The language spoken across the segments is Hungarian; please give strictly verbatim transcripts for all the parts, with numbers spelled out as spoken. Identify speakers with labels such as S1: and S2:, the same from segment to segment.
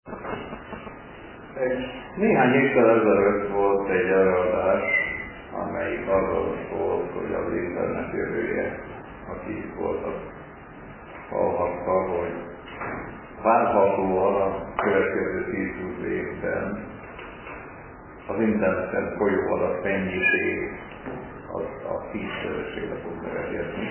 S1: Néhány évvel ezelőtt volt egy előadás, amely arról szólt, hogy az internet jövője, aki voltak, hallhatta, hogy várhatóan a következő tíz-húsz évben az interneten folyó adat mennyiség az a tízszeresére fog növekedni.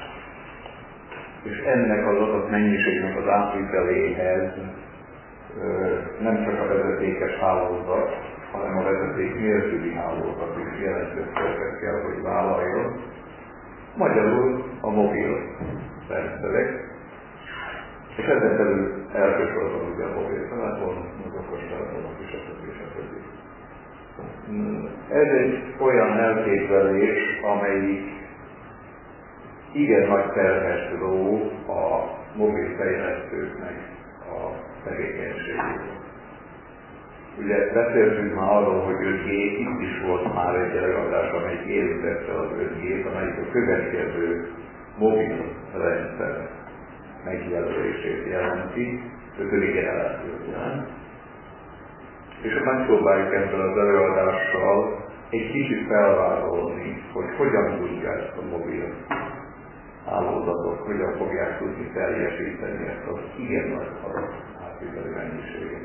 S1: És ennek az adat mennyiségnek az átviteléhez nem csak a vezetékes hálózat, hanem a vezeték nélküli hálózat is jelentős szerepet kell, hogy vállaljon. Magyarul a mobil rendszerek, és ezen belül elsősorban ugye a mobiltelefon, az okostelefonok és a többi, és a többi. Ez egy olyan elképzelés, amelyik igen nagy terhet ró a mobil fejlesztőknek a tevékenységét. Ugye beszéltünk már arról, hogy öt G, itt is volt már egy előadás, amelyik érintette az öt G-t, amelyik a következő mobil rendszer megjelölését jelenti, ötödik generációt jelent. És megpróbáljuk ebből az előadással egy kicsit felvázolni, hogy hogyan tudja ezt a mobil hálózatok, hogyan fogják tudni teljesíteni ezt az igen nagy adat átviteli mennyiséget.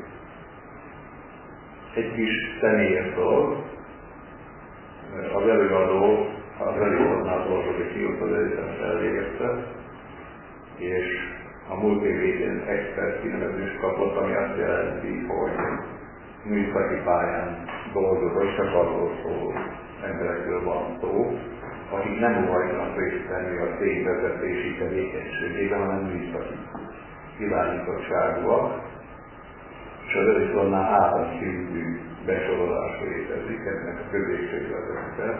S1: Egy kis személyes dolog, az előadó az előadónál dolgozik, ki az egyetemet elvégezte, és a múlt év végén expert kinevezést kapott, ami azt jelenti, hogy műszaki pályán dolgozott, csak arról szól, emberekről van szó, akik nem hajtanak részt venni a cégvezetési tevékenységében, hanem műszaki irányítottságúak, és az előszornál államszintű besorolás létezik, ennek a középségvezetete,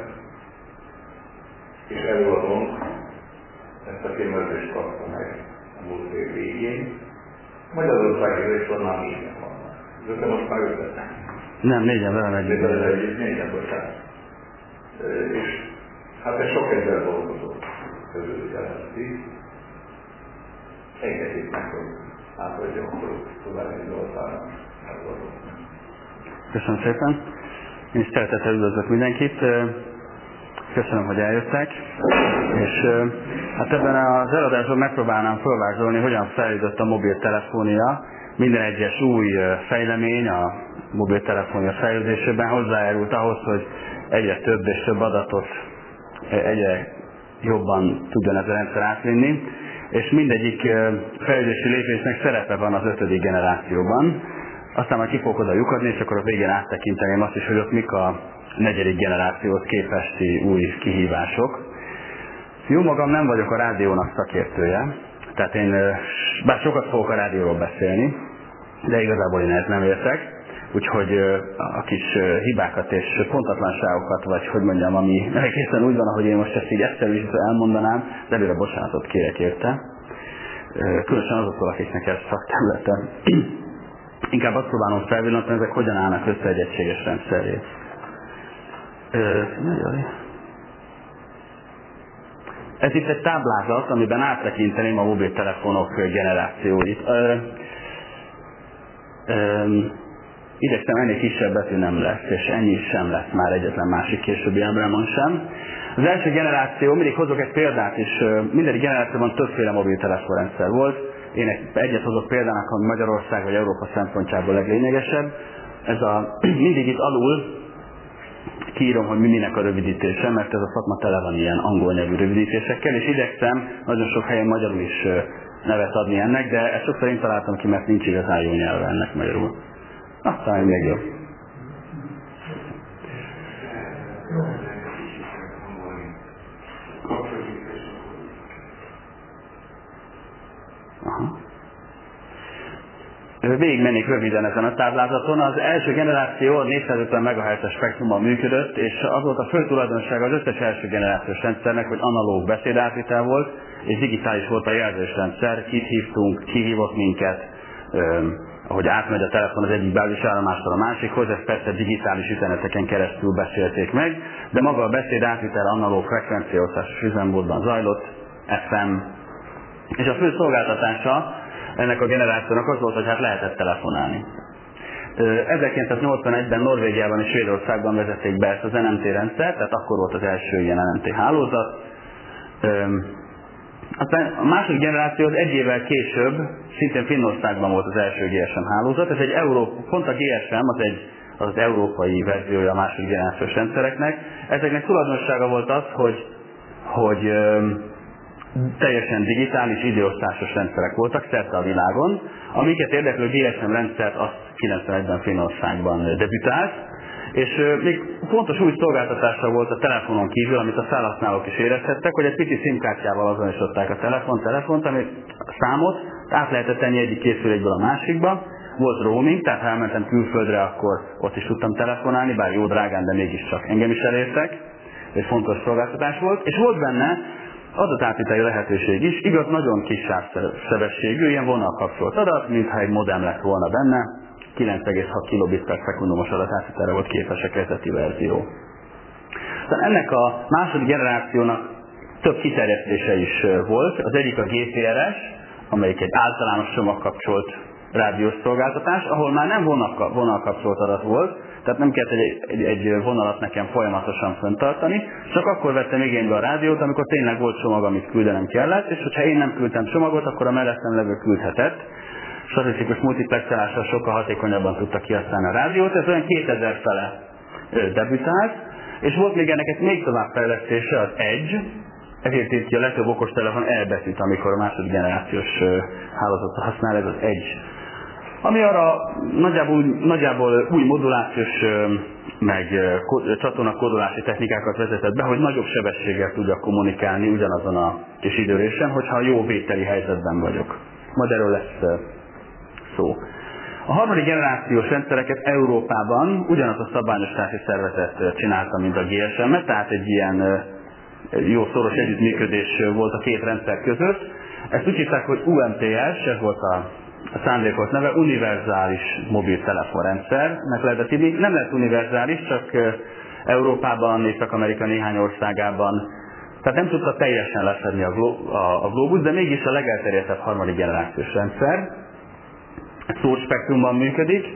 S1: és előadónk ezt a képzést kapta meg a múlt év végén. Magyarországi előszornál négyen vannak. De most már ötlet.
S2: Nem, négyen velem együtt.
S1: Négyen, négyen, bocsánat. És hát ez sok ezer dolgozó közül jelenti. Engedjék meg, hogy átadjam a további Zoltánnak.
S2: Köszönöm szépen. Én is szeretettel üdvözlök mindenkit. Köszönöm, hogy eljöttek. És hát ebben az előadásban megpróbálnám felvázolni, hogyan fejlődött a mobiltelefonia. Minden egyes új fejlemény a mobiltelefonia fejlődésében hozzájárult ahhoz, hogy egyre több és több adatot egyre jobban tudjon ez a rendszer átvinni, és mindegyik fejlődési lépésnek szerepe van az ötödik generációban. Aztán már ki fogok oda lyukadni, és akkor a végén áttekinteném azt is, hogy ott mik a negyedik generációhoz képesti új kihívások. Jó magam nem vagyok a rádiónak szakértője, tehát én bár sokat fogok a rádióról beszélni, de igazából én ezt nem értek. Úgyhogy a kis hibákat és pontatlanságokat, vagy hogy mondjam, ami egészen úgy van, ahogy én most ezt így egyszerűsítve elmondanám, de előre bocsánatot kérek érte. Különösen azoktól, akiknek ez szakterülete. Inkább azt próbálom felvillantani, ezek hogyan állnak össze egy egységes rendszerré. Ez itt egy táblázat, amiben áttekinteném a mobiltelefonok generációit. Igyekszem, ennél kisebb betű nem lesz, és ennyi sem lesz már egyetlen másik későbbi ábrámon sem. Az első generáció, mindig hozok egy példát is, mindegyik generációban többféle mobiltelefonrendszer volt. Én egyet hozok példának, ami Magyarország vagy Európa szempontjából leglényegesebb. Ez a, mindig itt alul kiírom, hogy minek a rövidítése, mert ez a szakma tele van ilyen angol nyelvű rövidítésekkel, és igyekszem nagyon sok helyen magyarul is nevet adni ennek, de ezt sokszor én találtam ki, mert nincs igazán jó nyelve ennek magyarul. Aztán még jobb. Aha. Végig mennék röviden ezen a táblázaton. Az első generáció négyszázötven megahertzes spektrumban működött, és az volt a fő tulajdonsága az összes első generációs rendszernek, hogy analóg beszédátvitel volt, és digitális volt a jelzésrendszer, kit hívtunk, ki hívott minket, ahogy átmegy a telefon az egyik bázis állomástól a másikhoz, ezt persze digitális üzeneteken keresztül beszélték meg, de maga a beszéd átvitel analóg frekvenciaosztásos üzemmódban zajlott, ef em, és a fő szolgáltatása ennek a generációnak az volt, hogy hát lehetett telefonálni. ezerkilencszáznyolcvanegyben Norvégiában és Svédországban vezették be ezt az en em té rendszert, tehát akkor volt az első ilyen en em té hálózat. Aztán a második generáció az egy évvel később, szintén Finnországban volt az első gé es em hálózat. Ez egy Európa, pont a gé es em az egy az európai verziója a második generációs rendszereknek. Ezeknek tulajdonsága volt az, hogy, hogy ö, teljesen digitális, időosztásos rendszerek voltak szerte a világon. Amiket érdeklő gé es em rendszert azt kilencvenegyben Finnországban debütált, és ö, még fontos új szolgáltatása volt a telefonon kívül, amit a felhasználók is érezhettek, hogy egy pici szimkártyával azonosították a telefon, telefont, ami a számot át lehetett tenni egyik készülékből a másikba. Volt roaming, tehát ha elmentem külföldre, akkor ott is tudtam telefonálni, bár jó drágán, de mégiscsak engem is elértek. Egy fontos szolgáltatás volt. És volt benne adatátviteli lehetőség is, igaz, nagyon kis sávsebességű, ilyen vonalkapcsolt adat, mintha egy modem lett volna benne. kilenc egész hat kilobit per szekundumos adatátvitelre volt képes a kezdeti verzió. Aztán ennek a második generációnak több kiterjesztése is volt. Az egyik a gé pé er es, amelyik egy általános csomagkapcsolt rádiós szolgáltatás, ahol már nem vonalkapcsolt adat volt, tehát nem kellett egy, egy, egy vonalat nekem folyamatosan fenntartani, csak akkor vettem igénybe a rádiót, amikor tényleg volt csomag, amit küldenem kellett, és hogyha én nem küldtem csomagot, akkor a mellettem levő küldhetett. Statisztikus multiplexelással sokkal hatékonyabban tudta kihasználni a rádiót, ez olyan kétezer fele debütált, és volt még ennek egy még tovább fejlesztése, az Edge, ezért írt ki a legtöbb okostelefon E betűt, amikor a második generációs hálózatot használ, ez az Edge. Ami arra nagyjából, nagyjából új modulációs meg csatorna kódolási technikákat vezetett be, hogy nagyobb sebességgel tudjak kommunikálni ugyanazon a kis időrésen, hogyha jó vételi helyzetben vagyok. Majd erről lesz szó. A harmadik generációs rendszereket Európában ugyanaz a szabványosítási szervezet csinálta, mint a gé es em-et, tehát egy ilyen jó szoros együttműködés volt a két rendszer között. Ezt úgy hívták, hogy u em té es, ez volt a A szándékolt neve, univerzális mobiltelefonrendszernek lehetett hívni. Nem lett univerzális, csak Európában, Észak-Amerika néhány országában. Tehát nem tudta teljesen lefedni a, gló- a, a globus, de mégis a legelterjedtebb harmadik generációs rendszer. Ez szólt spektrumban működik,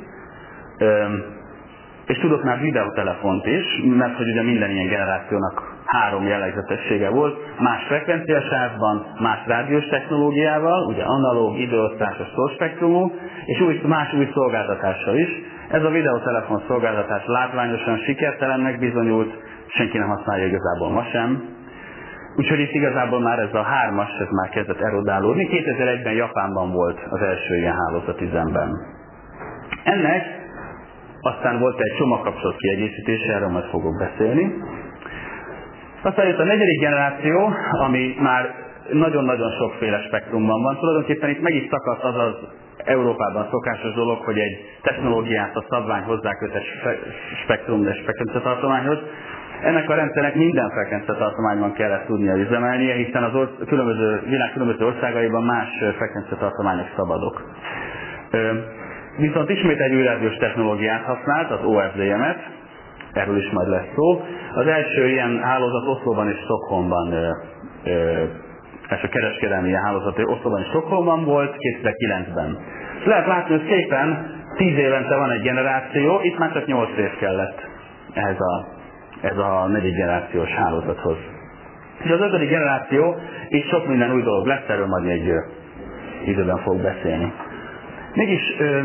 S2: és tudott már videótelefont is, mert hogy ugye minden ilyen generációnak három jellegzetessége volt, más frekvenciasávban, más rádiós technológiával, ugye analóg, időosztásos szóspektrumú, és új, más új szolgáltatással is. Ez a videótelefon szolgáltatás látványosan sikertelennek bizonyult, senki nem használja igazából ma sem. Úgyhogy itt igazából már ez a hármas, ez már kezdett erodálódni. kétezer-egyben Japánban volt az első ilyen hálózat üzemben. Ennek aztán volt egy csomagkapcsolat kiegészítése, erről majd fogok beszélni. Aztán jött a negyedik generáció, ami már nagyon-nagyon sokféle spektrumban van. Tulajdonképpen itt meg is szakadt az az Európában szokásos dolog, hogy egy technológiát a szabvány hozzáköt egy spektrum, de frekvenciatartományhoz. Ennek a rendszernek minden frekvenciatartományban kellett tudnia üzemelnie, hiszen az orsz- különböző, világ különböző országaiban más frekvenciatartományok szabadok. Viszont ismét egy új rádiós technológiát használt, az o ef dé em-et, erről is majd lesz szó. Az első ilyen hálózat Oszlóban és Stockholmban, ez a kereskedelmi ilyen hálózat Oszlóban és Stockholmban volt kétezer-kilencben. Lehet látni, hogy szépen tíz évente van egy generáció, itt már csak nyolc év kellett ehhez a, ez a negyedik generációs hálózathoz. És az ötödik generáció, itt sok minden új dolog lesz, erről majd egy időben fog beszélni. Mégis, ö,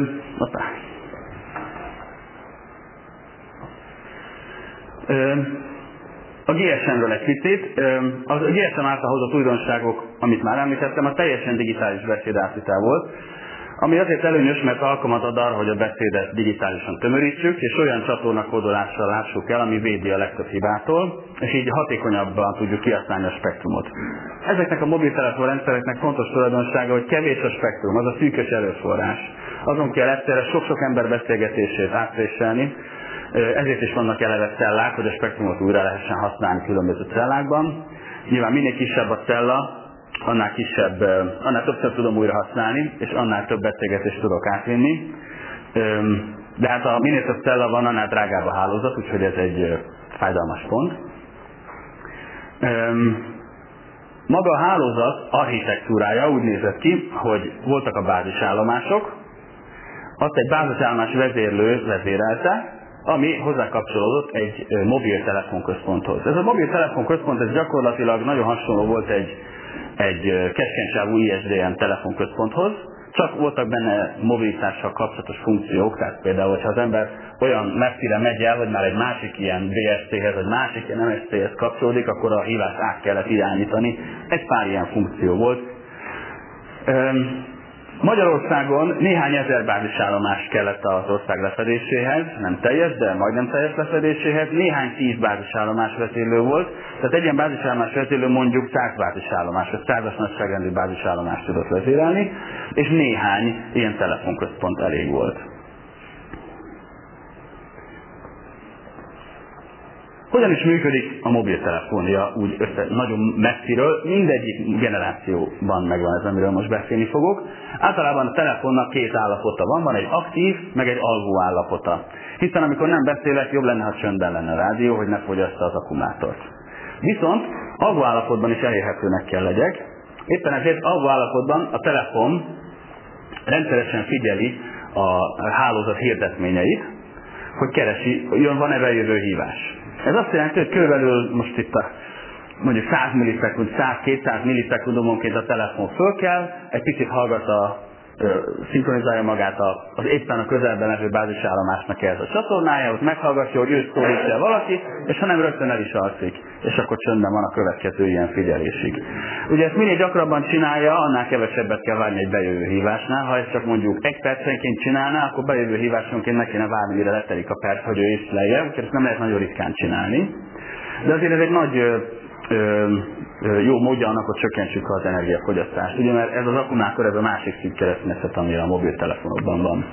S2: ö, a gé es em-ről egy picit. A gé es em által hozott újdonságok, amit már említettem, a teljesen digitális beszédátvitel volt, ami azért előnyös, mert alkalmat ad arra, hogy a beszédet digitálisan tömörítsük, és olyan csatornakódolással lássuk el, ami védi a legtöbb hibától, és így hatékonyabban tudjuk kihasználni a spektrumot. Ezeknek a mobiltelefonrendszereknek fontos tulajdonsága, hogy kevés a spektrum, az a szűkös erőforrás. Azon kell egyszerre sok-sok ember beszélgetését átvéselni, ezért is vannak eleve cellák, hogy a spektrumot újra lehessen használni különböző cellákban. Nyilván minél kisebb a cella, annál kisebb, annál többször tudom újra használni, és annál több beszélgetést tudok átvinni. De hát ha minél több cella van, annál drágább a hálózat, úgyhogy ez egy fájdalmas pont. Maga a hálózat architektúrája úgy nézett ki, hogy voltak a bázisállomások, azt egy bázisállomás vezérlő vezérelte, ami hozzákapcsolódott egy mobiltelefonközponthoz. Ez a mobiltelefonközpont ez gyakorlatilag nagyon hasonló volt egy, egy keskenysávú I S D N telefonközponthoz, csak voltak benne mobilitással kapcsolatos funkciók, tehát például, hogyha az ember olyan messzire megy el, hogy már egy másik ilyen B S C-hez, vagy másik ilyen M S C-hez kapcsolódik, akkor a hívást át kellett irányítani. Egy pár ilyen funkció volt. Magyarországon néhány ezer bázisállomás kellett az ország lefedéséhez, nem teljes, de majdnem teljes lefedéséhez, néhány tíz bázisállomás vezérlő volt, tehát egy ilyen bázisállomás vezérlő mondjuk száz bázisállomás, vagy százas nagyságrendű bázisállomást tudott vezérelni, és néhány ilyen telefonközpont elég volt. Hogyan is működik a mobiltelefonia úgy össze, nagyon messziről, mindegyik generációban megvan ez, amiről most beszélni fogok. Általában a telefonnak két állapota van, van egy aktív, meg egy alvó állapota. Hiszen amikor nem beszélek, jobb lenne, ha csöndben lenne a rádió, hogy ne fogyassza az akkumulátort. Viszont alvó állapotban is elérhetőnek kell legyek. Éppen ezért alvó állapotban a telefon rendszeresen figyeli a hálózat hirdetményeit, hogy keresi, hogy van-e bejövő hívás. Ez azt jelenti, hogy körülbelül most itt a mondjuk száz millisekund, száz-kétszáz millisekundomonként a telefon föl kell, egy picit hallgat a, ö, szinkronizálja magát a, az éppen a közelben levő bázisállomásnak ez a csatornája, ott meghallgatja, hogy őt szólítja valaki, és ha nem, rögtön el is alszik, és akkor csöndben van a következő ilyen figyelésig. Ugye ezt minél gyakrabban csinálja, annál kevesebbet kell várni egy bejövő hívásnál. Ha ezt csak mondjuk egy percenként csinálná, akkor bejövő hívásonként ne kéne várni, mire letelik a perc, hogy ő észlelje, úgyhogy ezt nem lehet nagyon ritkán csinálni. De azért ez egy nagy ö, ö, ö, jó módja annak, hogy csökkentsük az energiafogyasztást. Ugye, mert ez az akkumulátor, ez a másik szint keresztmetszet, ami a mobiltelefonokban van.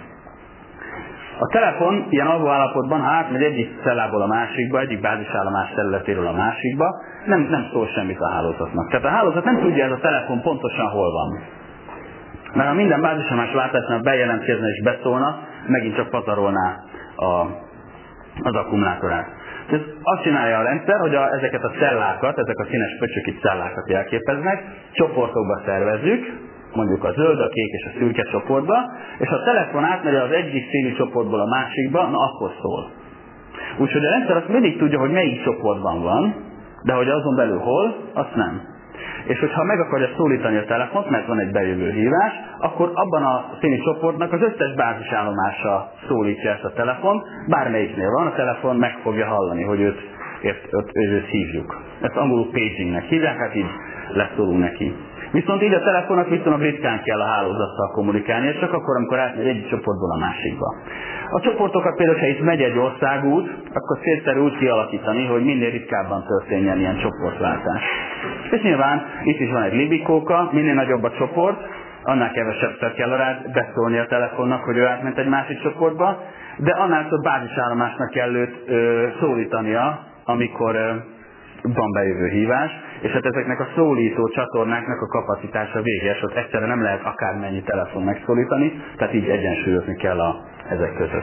S2: A telefon ilyen alvó állapotban, ha átmegy egyik cellából a másikba, egyik bázisállomás területéről a másikba, nem, nem szól semmit a hálózatnak. Tehát a hálózat nem tudja, ez a telefon pontosan hol van. Mert ha minden bázisállomás váltásnál bejelentkezne és beszólna, megint csak pazarolná a, az akkumulátorát. Ez azt csinálja a rendszer, hogy a, ezeket a cellákat, ezek a színes pöcsöki cellákat jelképeznek, csoportokba szervezzük, mondjuk a zöld, a kék és a szürke csoportba, és ha a telefon átmegy az egyik színű csoportból a másikba, na akkor szól. Úgyhogy a rendszer azt mindig tudja, hogy melyik csoportban van, de hogy azon belül hol, azt nem. És hogyha meg akarja szólítani a telefont, mert van egy bejövő hívás, akkor abban a színi csoportnak az összes bázisállomása szólítja ezt a telefont, bármelyiknél van, a telefon meg fogja hallani, hogy őt, őt, őt, őt hívjuk. Ezt angolul pagingnek hívják, hát így leszólunk neki. Viszont így a telefonnak viszonylag ritkán kell a hálózattal kommunikálni, csak akkor, amikor átmegy egyik csoportból a másikba. A csoportokat például, ha itt megy egy országút, akkor célszerű úgy kialakítani, hogy minél ritkábban történjen ilyen csoportváltás. És nyilván itt is van egy libikóka, minél nagyobb a csoport, annál kevesebbszer kell rá beszólni a telefonnak, hogy ő átment egy másik csoportba, de annál több bázisállomásnak kell őt ö, szólítania, amikor ö, van bejövő hívás, és hát ezeknek a szólító csatornáknak a kapacitása véges, ott egyszerre nem lehet akármennyi telefon megszólítani, tehát így egyensúlyozni kell a, ezek között.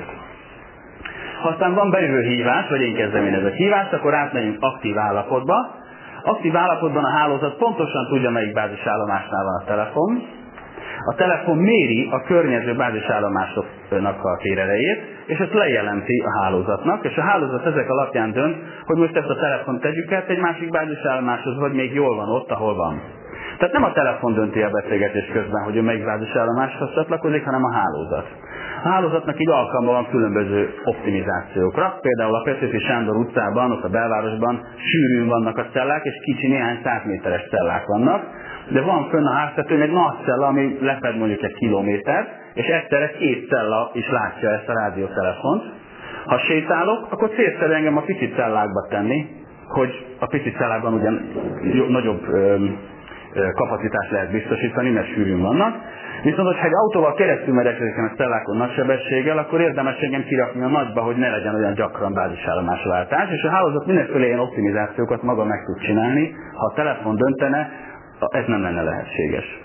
S2: Ha aztán van bejövő hívás, vagy én kezdeményezek hívást, akkor átmegyünk aktív állapotba. Aktív állapotban a hálózat pontosan tudja, melyik bázisállomásnál van a telefon. A telefon méri a környező bázisállomásoknak a térerejét, és ezt lejelenti a hálózatnak, és a hálózat ezek alapján dönt, hogy most ezt a telefont tegyük át egy másik bázisállomáshoz, vagy még jól van ott, ahol van. Tehát nem a telefon dönti a beszélgetés közben, hogy ő melyik bázisállomáshoz csatlakozik, hanem a hálózat. A hálózatnak így alkalma van különböző optimizációkra. Például a Petőfi Sándor utcában, ott a belvárosban sűrűn vannak a cellák, és kicsi néhány száz méteres cellák vannak. De van fönn a háztetőn egy nagy cella, ami lefed mondjuk egy kilométert, és egyszerre két cella is látja ezt a rádiótelefont. Ha sétálok, akkor célszerű engem a pici cellákba tenni, hogy a pici cellákban ugyan nagyobb ö, ö, kapacitást lehet biztosítani, mert sűrűn vannak. Viszont, hogyha egy autóval keresztül megyek ezeken a cellákon nagy sebességgel, akkor érdemes engem kirakni a nagyba, hogy ne legyen olyan gyakran bázisállomásváltás, és a hálózat mindenféle ilyen optimizációkat maga meg tud csinálni, ha a telefon döntene, ez nem lenne lehetséges.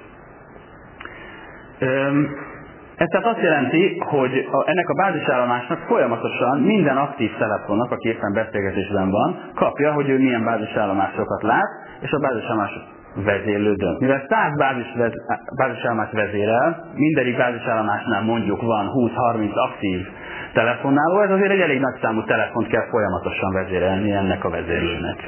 S2: Ez tehát azt jelenti, hogy a, ennek a bázisállomásnak folyamatosan minden aktív telefonnak, aki éppen beszélgetésben van, kapja, hogy ő milyen bázisállomásokat lát, és a bázisállomások vezérlő dönt. Mivel száz bázisállomást vezérel, mindegyik bázisállomásnál mondjuk van húsz-harminc aktív telefonáló, ez azért egy elég nagy számú telefont kell folyamatosan vezérelni ennek a vezérlőnek.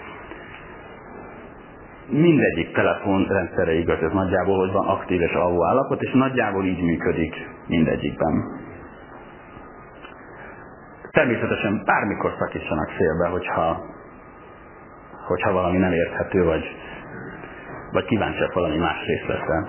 S2: Mindegyik telefonrendszerre igaz, ez nagyjából, hogy van aktív és alvó állapot, és nagyjából így működik mindegyikben. Természetesen bármikor szakítsanak félbe, hogyha, hogyha valami nem érthető, vagy, vagy kíváncsiak valami más részletre.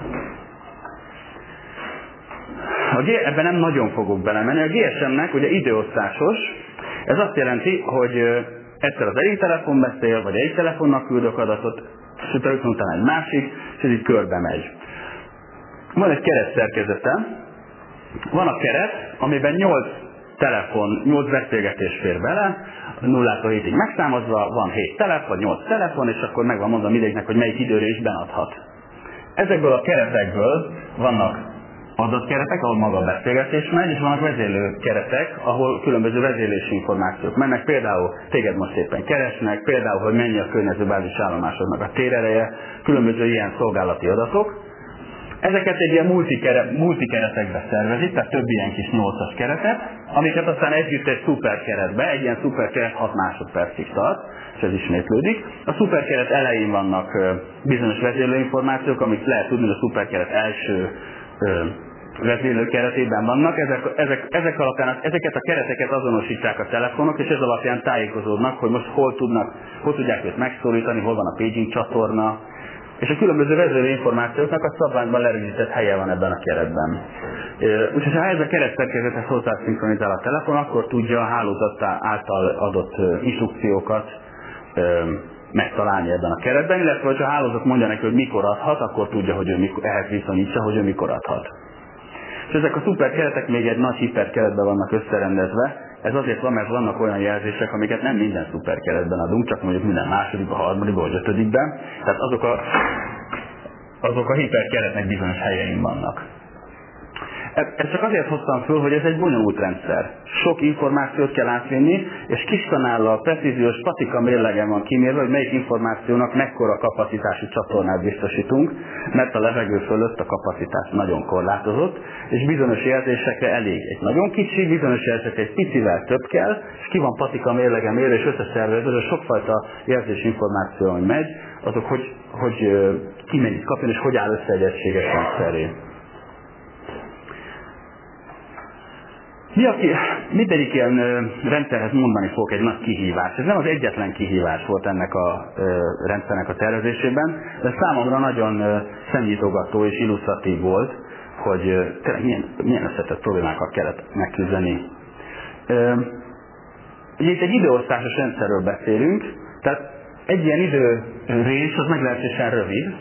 S2: A G, ebben nem nagyon fogok belemenni. A gé es em-nek ugye időosztásos, ez azt jelenti, hogy egyszer az egyik telefon beszél, vagy egyik telefonnak küldök adatot, és utána egy másik, és ez így körbe megy. Van egy keret szerkezete, van a keret, amiben nyolc telefon, nyolc beszélgetés fér bele, nullától hétig megszámozva, van hét telefon, vagy nyolc telefon, és akkor meg van mondva mindegyiknek, hogy melyik időre is benadhat. Ezekből a keretekből vannak adatkeretek, ahol maga a beszélgetés megy, és vannak vezérlő keretek, ahol különböző vezérlési információk mennek, például téged most éppen keresnek, például, hogy mennyi a környező bázisállomásodnak a térereje, különböző ilyen szolgálati adatok. Ezeket egy ilyen multikeretekbe szervezik, tehát több ilyen kis nyolcas keretet, amiket aztán együtt egy szuperkeretbe, egy ilyen szuperkeret hat másodpercig tart, és ez ismétlődik. A szuperkeret elején vannak bizonyos vezérlőinformációk, amit lehet tudni, hogy a szuperkeret első vezérlő keretében vannak, ezek, ezek, ezek alapján, ezeket a kereteket azonosítják a telefonok, és ez alapján tájékozódnak, hogy most hol tudnak, hol tudják őt megszólítani, hol van a paging csatorna, és a különböző vezérlő információknak a szabványban lerögzített helye van ebben a keretben. Úgyhogy ha ez a keretszerkezethez hozzá szinkronizál a telefon, akkor tudja a hálózat által adott instrukciókat megtalálni ebben a keretben, illetve hogyha a hálózat mondja neki, hogy mikor adhat, akkor tudja, hogy ő mikor, ehhez viszonyítsa, hogy ő mikor adhat. És ezek a szuperkeretek még egy nagy hiperkeretben vannak összerendezve. Ez azért van, mert vannak olyan jelzések, amiket nem minden szuperkeretben adunk, csak mondjuk minden másodikban, harmadikban vagy ötödikben. Tehát azok a, azok a hiperkeretnek bizonyos helyein vannak. Ezt csak azért hoztam föl, hogy ez egy bonyolult rendszer. Sok információt kell átvinni, és kis kanállal precíziós patika mérlegen van kimérve, hogy melyik információnak mekkora kapacitású csatornát biztosítunk, mert a levegő fölött a kapacitás nagyon korlátozott, és bizonyos jelzésekre elég egy nagyon kicsi, bizonyos jelzésekre egy picivel több kell, és ki van patika mérlegen mérve, és összeszervezve, hogy sokfajta jelzés információ, ami megy, azok hogy, hogy ki mennyit kapjon, és hogy áll össze egy egységes rendszerré. Mi, aki mindegyik ilyen rendszerhez mondani fog egy nagy kihívás. Ez nem az egyetlen kihívás volt ennek a rendszernek a tervezésében, de számomra nagyon szemnyitogató és illusztratív volt, hogy tényleg milyen, milyen összetett problémákkal kellett megküzdeni. Ugye itt egy időosztásos rendszerről beszélünk, tehát egy ilyen időrész az meglehetősen rövid,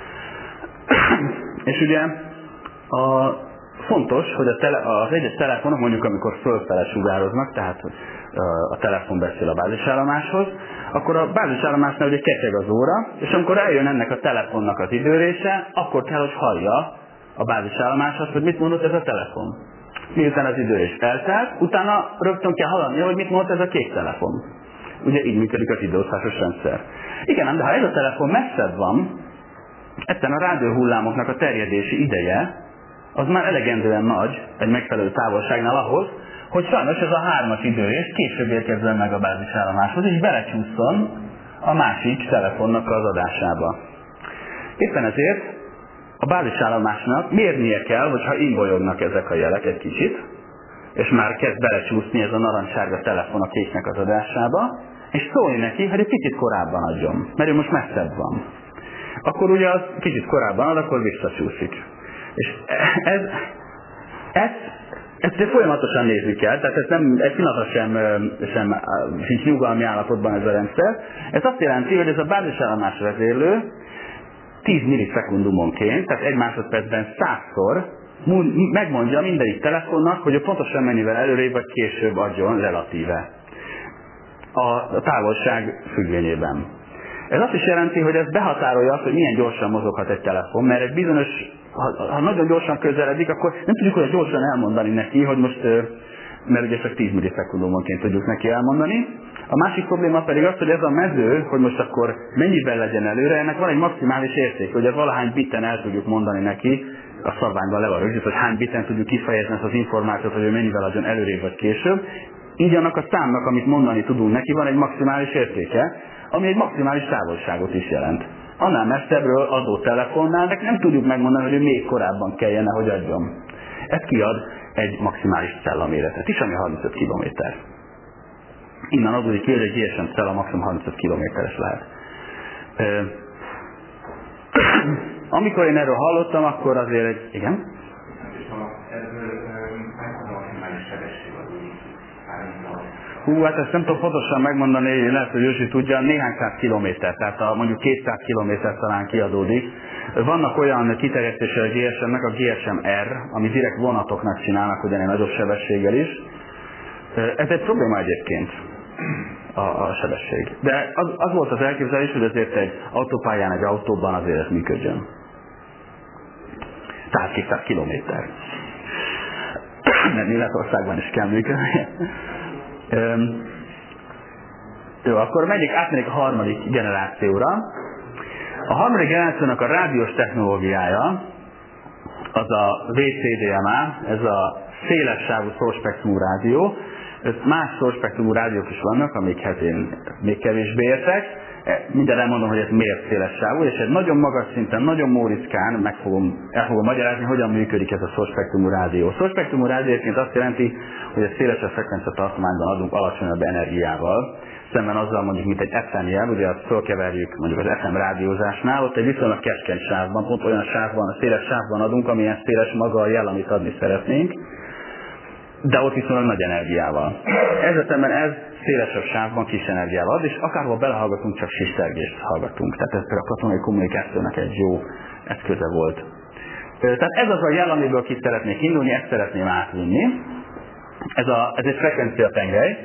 S2: és ugye a fontos, hogy a tele, az egyes telefonok, mondjuk amikor fölfele sugároznak, tehát a telefon beszél a bázisállomáshoz, akkor a bázisállomásnál ugye ketyeg az óra, és amikor eljön ennek a telefonnak az időrésze, akkor kell, hogy hallja a bázisállomáshoz, hogy mit mondott ez a telefon. Miután az időrés eltelt, utána rögtön kell hallania, hogy mit mondott ez a kék telefon. Ugye így működik az időosztásos rendszer. Igen, de ha ez a telefon messzebb van, egyszerűen a rádióhullámoknak a terjedési ideje, az már elegendően nagy egy megfelelő távolságnál ahhoz, hogy sajnos ez a hármas időrés később érkezzen meg a bázisállomáshoz, és belecsúszson a másik telefonnak az adásába. Éppen ezért a bázisállomásnak mérnie kell, hogyha imbolyognak ezek a jelek egy kicsit, és már kezd belecsúszni ez a narancssárga telefon a kéknek az adásába, és szólni neki, hogy egy kicsit korábban adjon, mert ő most messzebb van. Akkor ugye az kicsit korábban ad, akkor visszacsúszik. És ez, ez, ezt folyamatosan nézni kell, tehát ez nem, egy pillanatra sem, sem sincs nyugalmi állapotban ez a rendszer. Ez azt jelenti, hogy ez a bázisállomás vezérlő tíz millisekundumonként, tehát egy másodpercben százszor megmondja mindegyik telefonnak, hogy pontosan mennyivel előrébb vagy később adjon relatíve a távolság függvényében. Ez azt is jelenti, hogy ez behatárolja azt, hogy milyen gyorsan mozoghat egy telefon, mert egy bizonyos, ha, ha nagyon gyorsan közeledik, akkor nem tudjuk olyan gyorsan elmondani neki, hogy most ö, mert ugye csak tíz millisekundumonként tudjuk neki elmondani. A másik probléma pedig az, hogy ez a mező, hogy most akkor mennyivel legyen előre, ennek van egy maximális érték, hogy ez valahány bitten el tudjuk mondani neki, a szabványban le van rögzítve, hogy hány bitten tudjuk kifejezni ezt az információt, hogy ő mennyivel legyen előrébb vagy később. Így annak a számnak, amit mondani tudunk neki, van egy maximális értéke, ami egy maximális távolságot is jelent. Annál messzebbről adó telefonnál meg nem tudjuk megmondani, hogy ő még korábban kellene, hogy adjon. Ez kiad egy maximális cellaméretet is, ami harmincöt kilométer. Innen adódik ki, hogy egy gé es em cella maximum harmincöt kilométeres lehet. Amikor én erről hallottam, akkor azért egy... Igen? Hú, hát ezt nem tudom pontosan megmondani, lehet, hogy Józsi tudja, néhány száz kilométer, tehát a, mondjuk kétszáz kilométer talán kiadódik. Vannak olyan kiterjesztése a gé es em-nek, a gé es em er, ami direkt vonatoknak csinálnak, ugyanígy nagyobb sebességgel is. Ez egy probléma egyébként, a, a sebesség. De az, az volt az elképzelés, hogy azért egy autópályán, egy autóban azért ez működjön. Tehát kétszáz kilométer. Nem Németországban is kell működni. Üm, jó, akkor megyek, átmegyek a harmadik generációra. A harmadik generációnak a rádiós technológiája az a vé cé dé em á, ez a szélessávú szórspektrumú rádió. Más szórspektrumú rádiók is vannak, amikhez én még kevésbé értek. Minden elmondom, hogy ez miért szélessávú, és egy nagyon magas szinten, nagyon móriczkán meg fogom, el fogom magyarázni, hogyan működik ez a szórspektrumú rádió. A szórspektrumú rádióként azt jelenti, hogy a szélesebb frekvenciatartományban adunk alacsonyabb energiával, szemben azzal mondjuk, mint egy ef em jel, ugye azt fölkeverjük mondjuk az ef em rádiózásnál, ott egy viszonylag keskeny sávban, pont olyan sávban, a széles sávban adunk, amilyen széles maga a jel, amit adni szeretnénk, de ott viszonylag nagy energiával. Ezetemben ez szélesebb sávban kis energiával ad, és akárhol belehallgatunk, csak sistergést hallgatunk. Tehát ez a katonai kommunikációnak egy jó eszköze volt. Tehát ez az a jel, amiből ki szeretnék indulni, ezt szeretném átvinni. Ez, a, ez egy frekvenciatengely.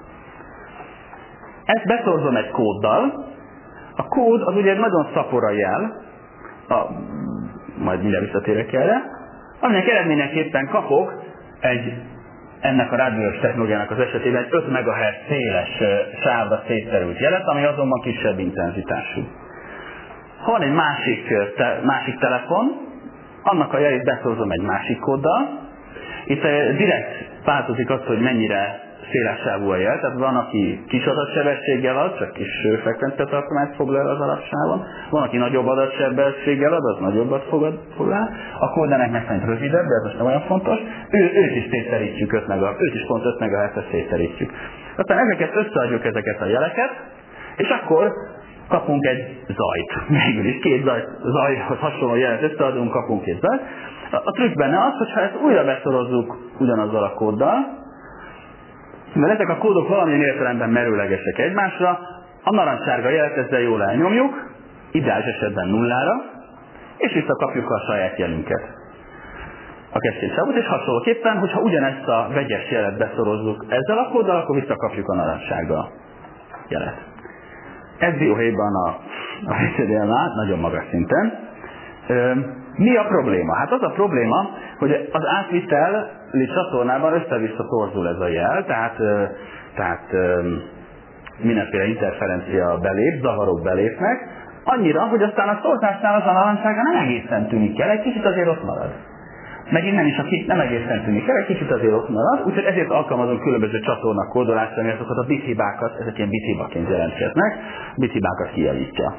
S2: Ezt beszorzom egy kóddal. A kód az ugye egy nagyon szapora jel, a, majd mindjárt visszatérek erre, aminek eredményeképpen kapok egy ennek a rádiós technológiának az esetében egy öt megahertz széles sávra szétterült jelet, ami azonban kisebb intenzitású. Ha van egy másik, te, másik telefon, annak a jelét beszorzom egy másik kóddal. Itt direkt változik az, hogy mennyire széles sávú a jel, tehát van, aki kis adatsebességgel ad, csak kis frekvenciatartományt foglal az adatsávon, van, aki nagyobb adatsebességgel ad, az nagyobbat foglal, a kódjának meg szerint rövidebb, de ez most nem olyan fontos, ő, őt is szétterítjük, öt mega, őt is pont öt megahertzet szétterítjük. Aztán ezeket összeadjuk, ezeket a jeleket, és akkor kapunk egy zajt. Végül is két zaj, zajhoz hasonló jelet összeadunk, kapunk két zajt. A, a trükk benne az, hogyha ezt újra beszorozzuk ugyanazzal a kóddal, mert ezek a kódok valamilyen értelemben merőlegesek egymásra, a narancssárga jelet ezzel jól elnyomjuk, ideális esetben nullára, és visszakapjuk a saját jelünket. A keskénysávot, és hasonlóképpen, hogyha ugyanezt a vegyes jelet beszorozzuk ezzel a kóddal, akkor visszakapjuk a narancssárga jelet. Ez dióhéjban a, a vé cé dé em á, nagyon magas szinten. Mi a probléma? Hát az a probléma, hogy az átviteli csatornában össze-vissza torzul ez a jel, tehát, tehát mindenféle interferencia belép, zavarok belépnek, annyira, hogy aztán a torzásnál az a narancssárga nem egészen tűnik el, egy kicsit azért ott marad. Meg innen is a kicsit nem egészen tűnik el, egy kicsit azért ott marad, úgyhogy ezért alkalmazunk különböző csatornak kódolást, ami azokat a bithibákat, ezek ilyen bithibáként jelentkeznek, bithibákat kijavítja.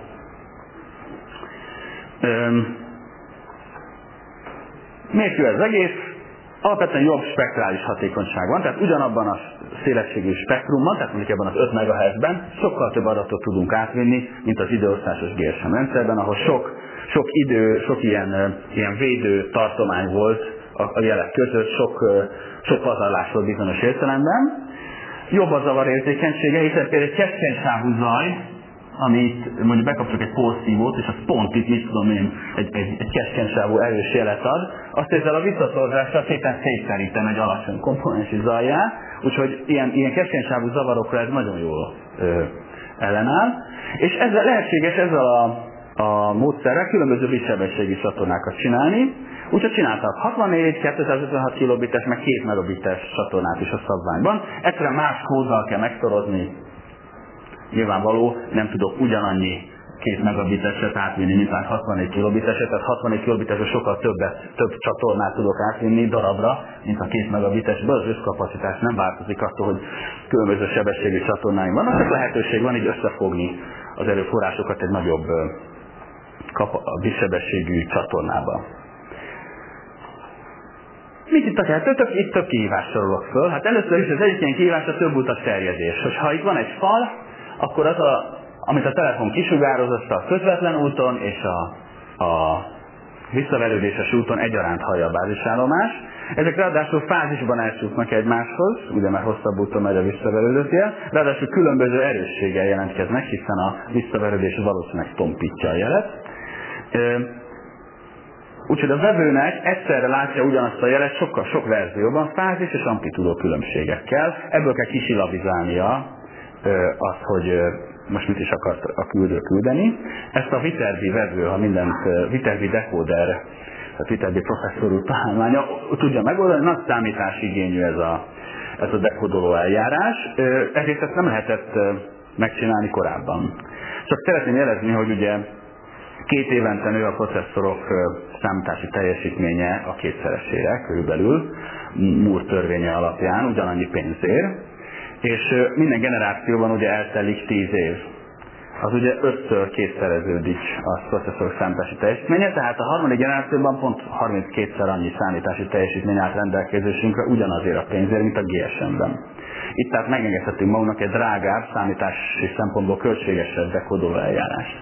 S2: Öm, Miért jó ez az egész? Alapvetően jobb spektrális hatékonyság van, tehát ugyanabban a szélességű spektrumban, tehát mondjuk ebben az öt megahertzben sokkal több adatot tudunk átvinni, mint az időosztásos gé es em rendszerben, ahol sok, sok idő, sok ilyen, ilyen védő tartomány volt a jelek között, sok, sok pazarlás volt bizonyos értelemben. Jobb a zavarérzékenysége, hiszen például egy keskeny-sávú zaj, amit mondjuk bekapcsolok egy porszívót, és az pont itt, mit tudom én, egy, egy, egy keskeny-sávú erős jelet ad, azt ezzel a visszaszorzással szépen szétterítem egy alacsony komponensi zajjá, úgyhogy ilyen, ilyen keskeny-sávú zavarokra ez nagyon jól ö, ellenáll. És ezzel lehetséges ezzel a a módszerrel különböző vízsebességű csatornákat csinálni, úgyhogy csináltak hatvannégy, kétszázötvenhat kilobites, meg két megabites csatornát is a szabványban. Egyszerűen más kóddal kell megszorozni. Nyilvánvaló, nem tudok ugyanannyi két megabiteset átvinni, mint már hatvannégy kilobiteset, tehát hatvannégy kilobitesre sokkal többet, több csatornát tudok átvinni darabra, mint a két megabitesből. Az összkapacitás nem változik attól, hogy különböző sebességű csatornáim vannak, csak lehetőség van így összefogni az erőforrásokat egy nagyobb vízsebességű csatornába. Mit itt akár? Több, itt több kihívást sorolok föl. Hát először is az egyik ilyen kihívás a többutas terjedés. Hogyha itt van egy fal, akkor az, a, amit a telefon kisugároz, azt a közvetlen úton és a, a visszaverődéses úton egyaránt hallja a bázisállomás. Ezek ráadásul fázisban elcsúsznak egymáshoz, ugye már hosszabb úton megy a visszaverődött jel, ráadásul különböző erősséggel jelentkeznek, hiszen a visszaverődés valószínűleg tompítja a jelet. Úgyhogy a vevőnek egyszerre látja ugyanazt a jelet sokkal sok verzióban, fázis és amplitúdó különbségekkel. Ebből kell kisilabizálnia azt, hogy most mit is akart a küldő küldeni. Ezt a Viterbi vevő, ha mindent Viterbi decoder, tehát Viterbi professzor úr találmánya tudja megoldani, nagy számításigényű ez a, ez a dekódoló eljárás, ezért ezt nem lehetett megcsinálni korábban. Csak szeretném jelezni, hogy ugye két évente nő a processzorok számítási teljesítménye a kétszeresére körülbelül, Moore törvénye alapján, ugyanannyi pénzért, és minden generációban ugye eltelik tíz év. Az ugye ötször kétszereződik a processzorok számítási teljesítménye, tehát a harmadik generációban pont harminckétszer annyi számítási teljesítmény állt rendelkezésünkre ugyanazért a pénzért, mint a gé es em-ben. Itt tehát megengedhetünk magunknak egy drágább, számítási szempontból költségesebb dekódoló eljárást.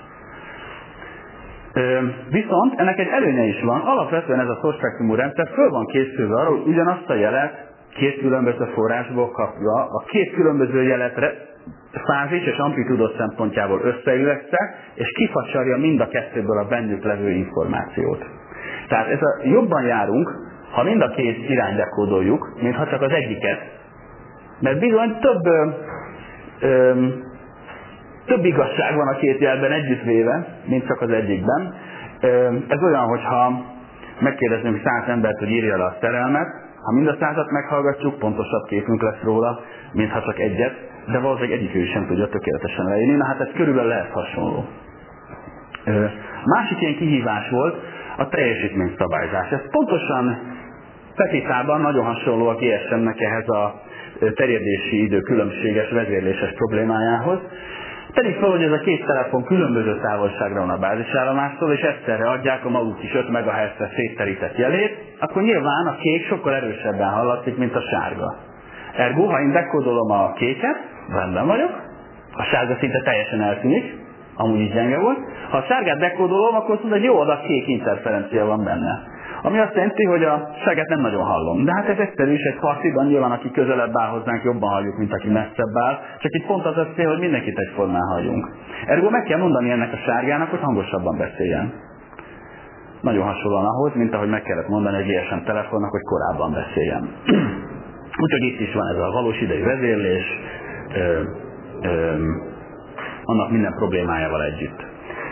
S2: Viszont ennek egy előnye is van, alapvetően ez a szórspektrumú rendszer föl van készülve arra, hogy ugyanazt a jelet két különböző forrásból kapja, a két különböző jeletre fázis és amplitúdó szempontjából összeilleszte, és kifacsarja mind a kettőből a bennük levő információt. Tehát ez a, jobban járunk, ha mind a két irányt dekódoljuk, mint ha csak az egyiket. Mert bizony több, ö, ö, több igazság van a két jelben együttvéve, mint csak az egyikben. Ö, ez olyan, hogyha megkérdeznünk száz embert, hogy írja le a szerelmet, ha mind a százat meghallgatjuk, pontosabb képünk lesz róla, mint ha csak egyet, de valószínűleg egyikő sem tudja tökéletesen leírni. Na hát ez körülbelül lehet hasonló. Másik ilyen kihívás volt a teljesítményszabályzás. Ez pontosan Petitában nagyon hasonló a gé es em-nek ehhez a terjedési idő különbséges vezérléses problémájához. Tegyük fel, hogy ez a két telefon különböző távolságra van a bázisállomástól, és egyszerre adják a maguk is öt megahertzre szétterített jelét, akkor nyilván a kék sokkal erősebben hallatszik, mint a sárga. Ergo, ha én dekódolom a kéket, rendben vagyok, a sárga szinte teljesen eltűnik, amúgy is gyenge volt. Ha a sárgát dekódolom, akkor tudod, hogy jó adag kék interferencia van benne. Ami azt jelenti, hogy a sárgát nem nagyon hallom. De hát ez egyszerű is egy partiban, nyilván aki közelebb áll hozzánk, jobban halljuk, mint aki messzebb áll. Csak itt pont az a cél, hogy mindenkit egyformán halljunk. Ergo meg kell mondani ennek a sárgának, hogy hangosabban beszéljen. Nagyon hasonlóan ahhoz, mint ahogy meg kellett mondani a gé es em telefonnak, hogy korábban beszéljen. Úgyhogy itt is van ez a valós idejű vezérlés, ö, ö, annak minden problémájával együtt.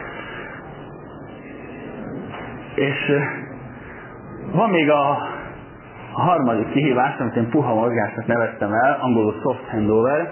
S2: És van még a, a harmadik kihívás, amit én puha mozgásnak neveztem el, angolul soft handover.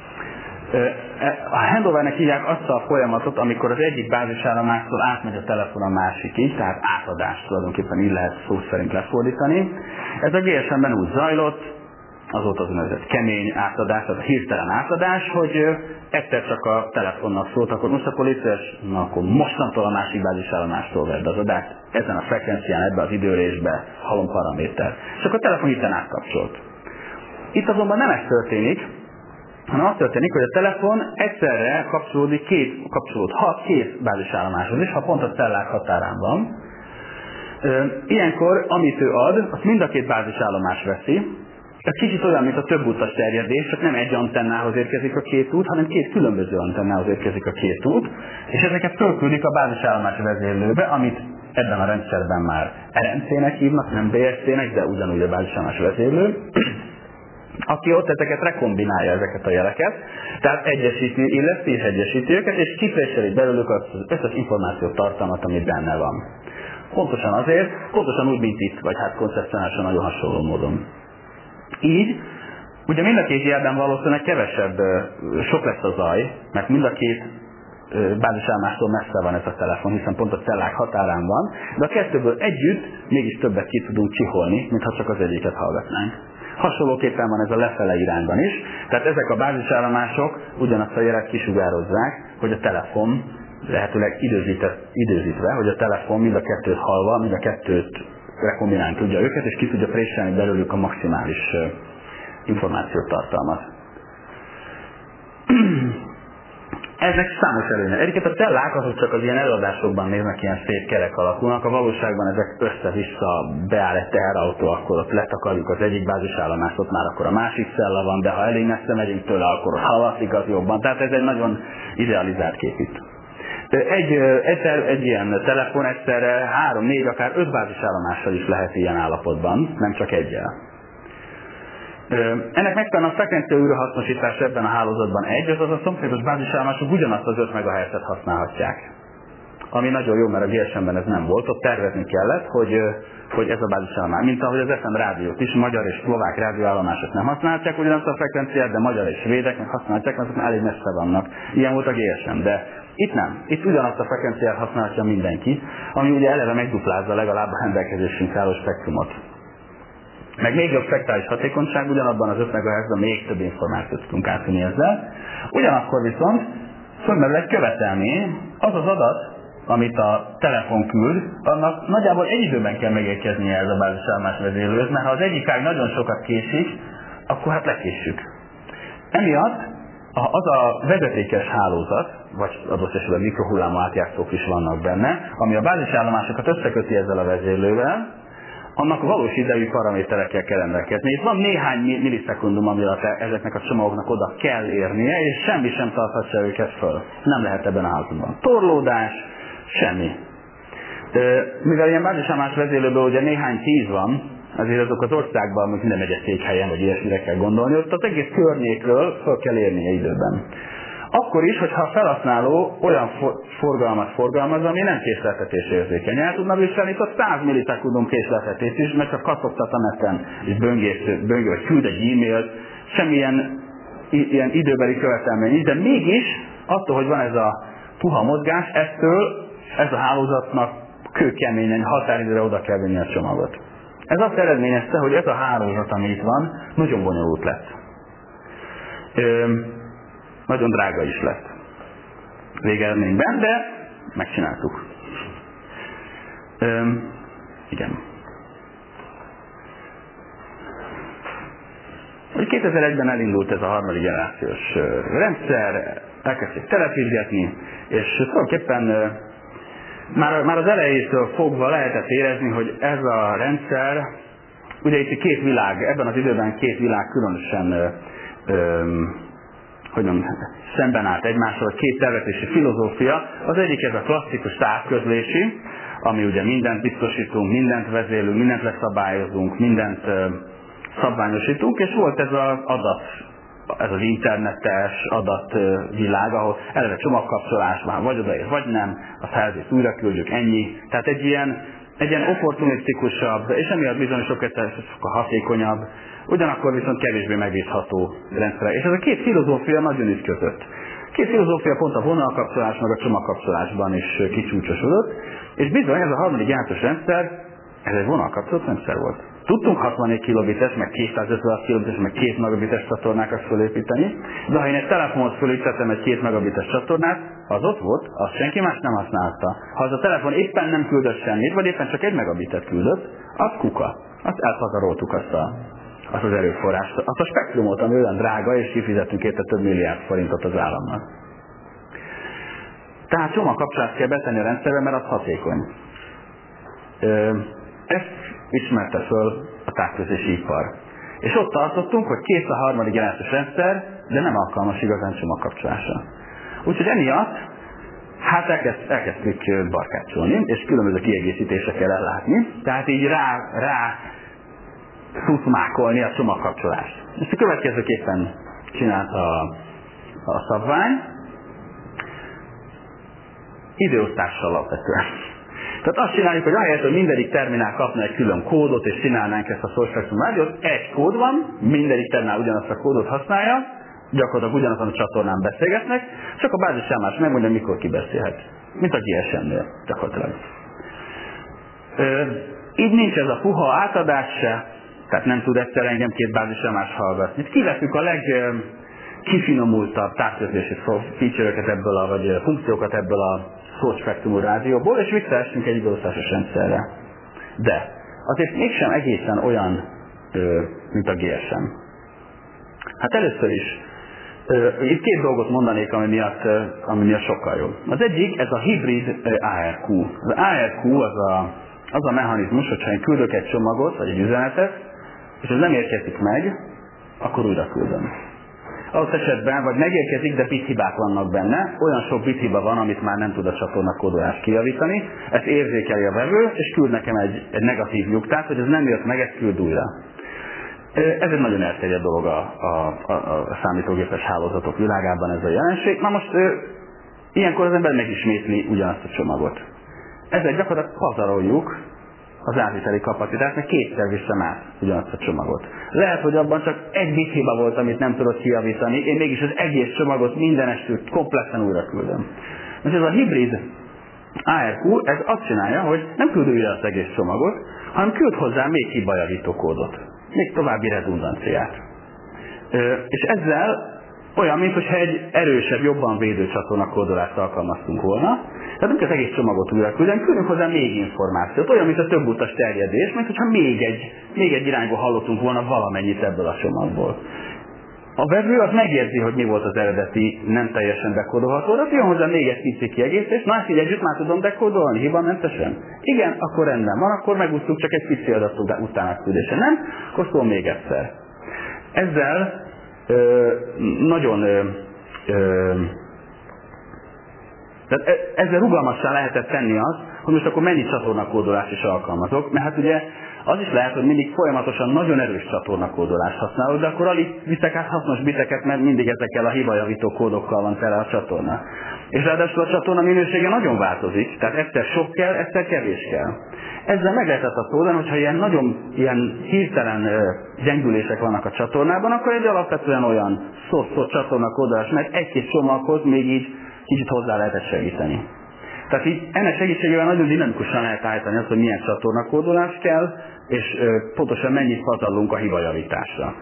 S2: A handovernek hívják azt a folyamatot, amikor az egyik bázisállomástól átmegy a telefon a másikig, tehát átadást tulajdonképpen így lehet szó szerint lefordítani. Ez a gé es em-ben úgy zajlott, az volt az úgynevezett kemény átadás, az a hirtelen átadás, hogy egyszer csak a telefonnak szólt, akkor most akkor létszeres, na akkor mostantól a másik bázisállomástól vedd az adást, ezen a frekvencián, ebbe az időrésbe, halom paraméter. És akkor a telefon hirtelen átkapcsolt. Itt azonban nem ez történik, hanem az történik, hogy a telefon egyszerre kapcsolódik két, kapcsolódhat két bázisállomáshoz is, ha pont a cellák határán van. Ilyenkor, amit ő ad, azt mind a két bázisállomás veszi. Ez kicsit olyan, mint a több utas terjedés, csak nem egy antennához érkezik a két út, hanem két különböző antennához érkezik a két út, és ezeket fölküldik a bázisállomás vezérlőbe, amit ebben a rendszerben már er en cé-nek hívnak, nem bé es cé-nek, de ugyanúgy a bázisállomás vezérlő. aki ott ezeket rekombinálja, ezeket a jeleket, tehát egyesíti, illeszti és egyesíti őket, és kiprésseli belőlük az összes információt tartalmat, ami benne van. Pontosan azért, pontosan úgy, mint itt, vagy hát koncepcionálisan nagyon hasonló módon. Így, ugye mind a két jelben valószínűleg kevesebb, sok lesz a zaj, mert mind a két bázisállomástól messze van ez a telefon, hiszen pont a cellák határán van, de a kettőből együtt mégis többet ki tudunk csiholni, mintha csak az egyiket hallgatnánk. Hasonlóképpen van ez a lefele irányban is, tehát ezek a bázisállomások ugyanazt a jelet kisugározzák, hogy a telefon lehetőleg időzítve, hogy a telefon mind a kettőt hallva, mind a kettőt rekombinálni tudja őket, és ki tudja préselni belőlük a maximális információtartalmat. Ezek számos előnye. Egyiket a cellák azok csak az ilyen előadásokban néznek ilyen szép kerek alakulnak, a valóságban ezek össze-vissza beáll egy teherautó, akkor ott letakarjuk az egyik bázisállomást, ott már akkor a másik cella van, de ha elég messze megyünk tőle, akkor hallatszik az jobban. Tehát ez egy nagyon idealizált kép itt. Egy, egy, egy ilyen telefon egyszerre három, négy, akár öt bázisállomással is lehet ilyen állapotban, nem csak egyel. Ennek megfelelően a frekvencia újrahasznosítás ebben a hálózatban egy, azaz a szomszédos bázisállomások ugyanazt az öt megahertzet használhatják. Ami nagyon jó, mert a gé es em-ben ez nem volt, ott tervezni kellett, hogy, hogy ez a bázisállomás, mint ahogy az ef em rádiót is, magyar és szlovák rádióállomások nem használhatják ugyanazt a frekvenciát, de magyar és svédek meg használhatják, mert azok elég messze vannak. Ilyen volt a gé es em, de itt nem. Itt ugyanazt a frekvenciát használhatja mindenki, ami ugye eleve megduplázza legalább a rendelkezésünk álló spektrumot. Meg még jobb spektrális hatékonyság, ugyanabban az öt megahertzben még több információt tudunk átvinni ezzel. Ugyanakkor viszont fölmerül egy követelmény, az az adat, amit a telefon küld, annak nagyjából egy időben kell megérkeznie ez a bázisállomás vezérlőhöz, mert ha az egyik ág nagyon sokat késik, akkor hát lekéssük. Emiatt az a vezetékes hálózat, vagy adott esetben mikrohullámú átjátszók is vannak benne, ami a bázisállomásokat összeköti ezzel a vezérlővel, annak valós idejű paraméterekkel kell rendelkezni. Itt van néhány millisekundum, amire ezeknek a csomagoknak oda kell érnie, és semmi sem tarthatja őket föl. Nem lehet ebben a házban. Torlódás, semmi. Mivel ilyen bázisállomás vezérlőből ugye néhány tíz van, azért azok az országban, amit minden megye székhelyen, vagy ilyesmire kell gondolni, ott az egész környékről föl kell érnie időben. Akkor is, hogyha a felhasználó olyan for- forgalmat forgalmaz, ami nem késleltetés érzékeny. El tudna viselni itt a száz millisekundum késleltetés is, mert csak kattogtat a neten, és böngész, böngész, vagy küld egy e-mailt, semmilyen ilyen időbeli követelmény is, de mégis attól, hogy van ez a puha mozgás, ettől ez a hálózatnak kőkeményen határidőre oda kell venni a csomagot. Ez azt eredményezte, hogy ez a hálózat, ami itt van, nagyon bonyolult lett. Ö, Nagyon drága is lett végeredményben, de megcsináltuk. Üm, igen. kétezer-egyben elindult ez a harmadik generációs rendszer, elkezdték telepítgetni, és tulajdonképpen már, már az elejétől fogva lehetett érezni, hogy ez a rendszer, ugye itt két világ, ebben az időben két világ különösen öm, hogy mondjam, szemben állt egymással, a két tervezési filozófia. Az egyik ez a klasszikus távközlési, ami ugye mindent biztosítunk, mindent vezélünk, mindent leszabályozunk, mindent uh, szabványosítunk, és volt ez az adat, ez az internetes adatvilág, ahol eleve csomagkapcsolás van, vagy odaér, vagy nem, a felzést újra küldjük, ennyi. Tehát egy ilyen, egy ilyen opportunisztikusabb, és emiatt bizony sokkal hatékonyabb, ugyanakkor viszont kevésbé megbízható rendszer. És ez a két filozófia nagyon ütközött. Két filozófia pont a vonalkapcsolás meg a csomagkapcsolásban is kicsúcsosodott, és bizony ez a harmadik generációs rendszer, ez egy vonalkapcsolt rendszer volt. Tudtunk hatvannégy kilobites, meg kétszázötvenhat kilobites, meg két megabites csatornákat fölépíteni, de ha én egy telefonhoz fölépítettem egy két megabites csatornát, az ott volt, azt senki más nem használta. Ha az a telefon éppen nem küldött semmit, vagy éppen csak egy megabitet küldött, az kuka. Azt elpazaroltuk azt a azt az erőforrást, azt a spektrumot, ami olyan drága, és kifizettünk érte több milliárd forintot az államnak. Tehát csomagkapcsolást kell betenni a rendszerbe, mert az hatékony. Ezt ismerte föl a távközlési ipar. És ott tartottunk, hogy kész a harmadik generációs rendszer, de nem alkalmas igazán csomagkapcsolásra. Úgyhogy emiatt hát elkezd, elkezdtük barkácsolni, és különböző kiegészítésekkel ellátni. Tehát így rá, rá szutmákolni a csomagkapcsolást. Ezt a következőképpen csinálta a, a szabvány, időosztással alapvetően. Tehát azt csináljuk, hogy ahelyett, hogy mindegyik terminál kapna egy külön kódot, és csinálnánk ezt a Source Spectrum rádiót, egy kód van, mindegyik terminál ugyanazt a kódot használja, gyakorlatilag ugyanazon a csatornán beszélgetnek, csak a bázisállomás megmondja, mikor ki beszélhet. Mint a gé es em-nél gyakorlatilag. Ö, így nincs ez a puha átadás se, tehát nem tud egyszer engem két bázisállomás hallgatni. Itt kivettük a legkifinomultabb távközlési feature-öket ebből a, vagy funkciókat ebből a Source Spectrum rádióból, és visszaestünk egy időosztásos rendszerre. De azért mégsem egészen olyan, mint a gé es em. Hát először is, itt két dolgot mondanék, ami miatt, ami miatt sokkal jobb. Az egyik, ez a hibrid á er kú. Az á er kú az a, az a mechanizmus, hogyha én küldök egy csomagot, vagy egy üzenetet, és ez nem érkezik meg, akkor újra küldöm. Adott esetben, vagy megérkezik, de bithibák vannak benne, olyan sok bithiba van, amit már nem tud a csatorna kódolás kijavítani, ezt érzékeli a vevő, és küld nekem egy, egy negatív nyugtát, hogy ez nem jött meg, ezt küld újra. Ez egy nagyon elterjedt dolog a, a, a, a számítógépes hálózatok világában ez a jelenség. Na most e, ilyenkor az ember megismétli ugyanazt a csomagot. Ezzel gyakorlatilag pazaroljuk az átviteli kapacitást, mert kétszer viszem át ugyanazt a csomagot. Lehet, hogy abban csak egy bit hiba volt, amit nem tudott kijavítani, én mégis az egész csomagot mindenestül kompletten újra küldöm. Most ez a hibrid á er kú, ez azt csinálja, hogy nem küld újra az egész csomagot, hanem küld hozzá még hibajavító kódot. Még további redundanciát. És ezzel olyan, mintha egy erősebb, jobban védő csatorna kódolást alkalmaztunk volna. Tehát nem az egész csomagot újra küldeni, küldünk hozzá még információt. Olyan, mint a több utas terjedés, mint hogyha még egy, még egy irányba hallottunk volna valamennyit ebből a csomagból. A vevő az megérzi, hogy mi volt az eredeti, nem teljesen dekódolható, de jön hozzá még egy pici kiegészítés, na ezt így együtt már tudom dekódolni, hibamentesen? Igen, akkor rendben van, akkor megúsztuk csak egy pici adat utána küldése, nem? Akkor szól még egyszer. Ezzel ö, nagyon ö, ö, tehát ezzel rugalmassá lehetett tenni azt, hogy most akkor mennyi csatornakódolást is alkalmazok, mert hát ugye az is lehet, hogy mindig folyamatosan nagyon erős csatornakódolást használok, de akkor alig viszek át hasznos biteket, mert mindig ezekkel a hibajavító kódokkal van tele a csatorna. És ráadásul a csatorna minősége nagyon változik, tehát egyszer sok kell, egyszer kevés kell. Ezzel meg lehetett azt oldani, hogyha ilyen nagyon ilyen hirtelen gyengülések vannak a csatornában, akkor egy alapvetően olyan szó-szó csatornakódolás, mert egy-két csomaghoz még így kicsit hozzá lehetett segíteni. Tehát így ennek segítségével nagyon dinamikusan lehet állítani azt, hogy milyen csatornakódolás kell, és ö, pontosan mennyit pazarlunk a hibajavításra.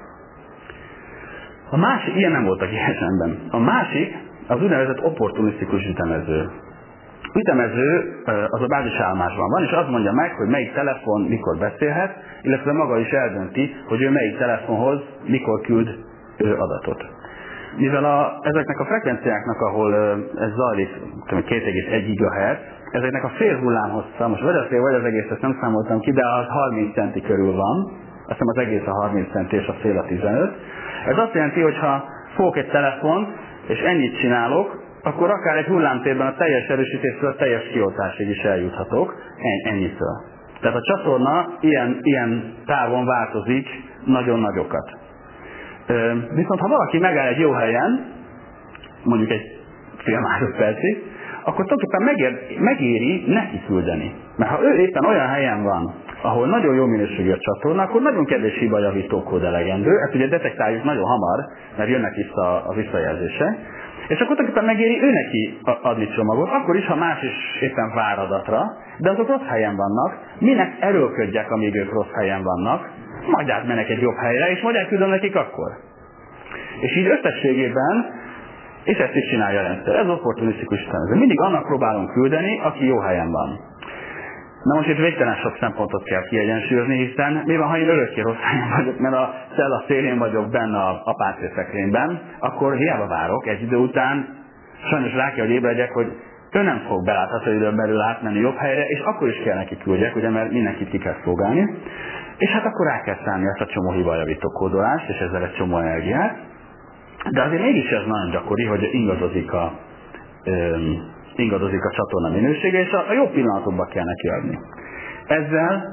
S2: A másik, ilyen nem volt a gé es em-ben. A másik az úgynevezett opportunisztikus ütemező. Ütemező az a bázisállomásban van, és azt mondja meg, hogy melyik telefon mikor beszélhet, illetve maga is eldönti, hogy ő melyik telefonhoz mikor küld adatot. Mivel a, ezeknek a frekvenciáknak, ahol ez zajlik, két egész egy gigahertz, ezeknek a fél hullámhossza, most vagy a fél, vagy az egész, ezt nem számoltam ki, de az harminc centi körül van, azt hiszem az egész a harminc centi és a fél a tizenöt. Ez azt jelenti, hogy ha fogok egy telefont, és ennyit csinálok, akkor akár egy hullámtérben a teljes erősítésről a teljes kioltásig is eljuthatok, ennyitől. Tehát a csatorna ilyen, ilyen távon változik nagyon nagyokat. Viszont ha valaki megáll egy jó helyen, mondjuk egy fél másodpercig, akkor tulajdonképpen megér, megéri neki küldeni. Mert ha ő éppen olyan helyen van, ahol nagyon jó minőségű a csatorna, akkor nagyon kevés hibajavító kód elegendő, ezt ugye detektáljuk nagyon hamar, mert jönnek vissza a visszajelzések, és akkor tulajdonképpen megéri ő neki adni csomagot, akkor is, ha más is éppen vár adatra, de azok rossz helyen vannak, minek erőlködjek, amíg ők rossz helyen vannak, majd átmenek egy jobb helyre, és majd elküldöm nekik akkor. És így összességében, és ezt is csinálja a rendszer, ez opportunisztikus ütemező. Mindig annak próbálunk küldeni, aki jó helyen van. Na most itt végtelen sok szempontot kell kiegyensúlyozni, hiszen mi van, ha én örökké rossz helyen vagyok, mert a cella szélén vagyok benne a, a páncélszekrényben, akkor hiába várok, egy idő után sajnos rá kell, hogy ébredjek, hogy ő nem fog belátható időn belül átmenni jobb helyre, és akkor is kell neki küldjek, ugye, mert mindenkit ki kell szolgálni. És hát akkor rá kell szállni ezt a csomó hibajavító kódolást, és ezzel egy csomó energiát. De azért mégis ez nagyon gyakori, hogy ingadozik a, öm, ingadozik a csatorna minősége, és a, a jó pillanatokban kell neki adni. Ezzel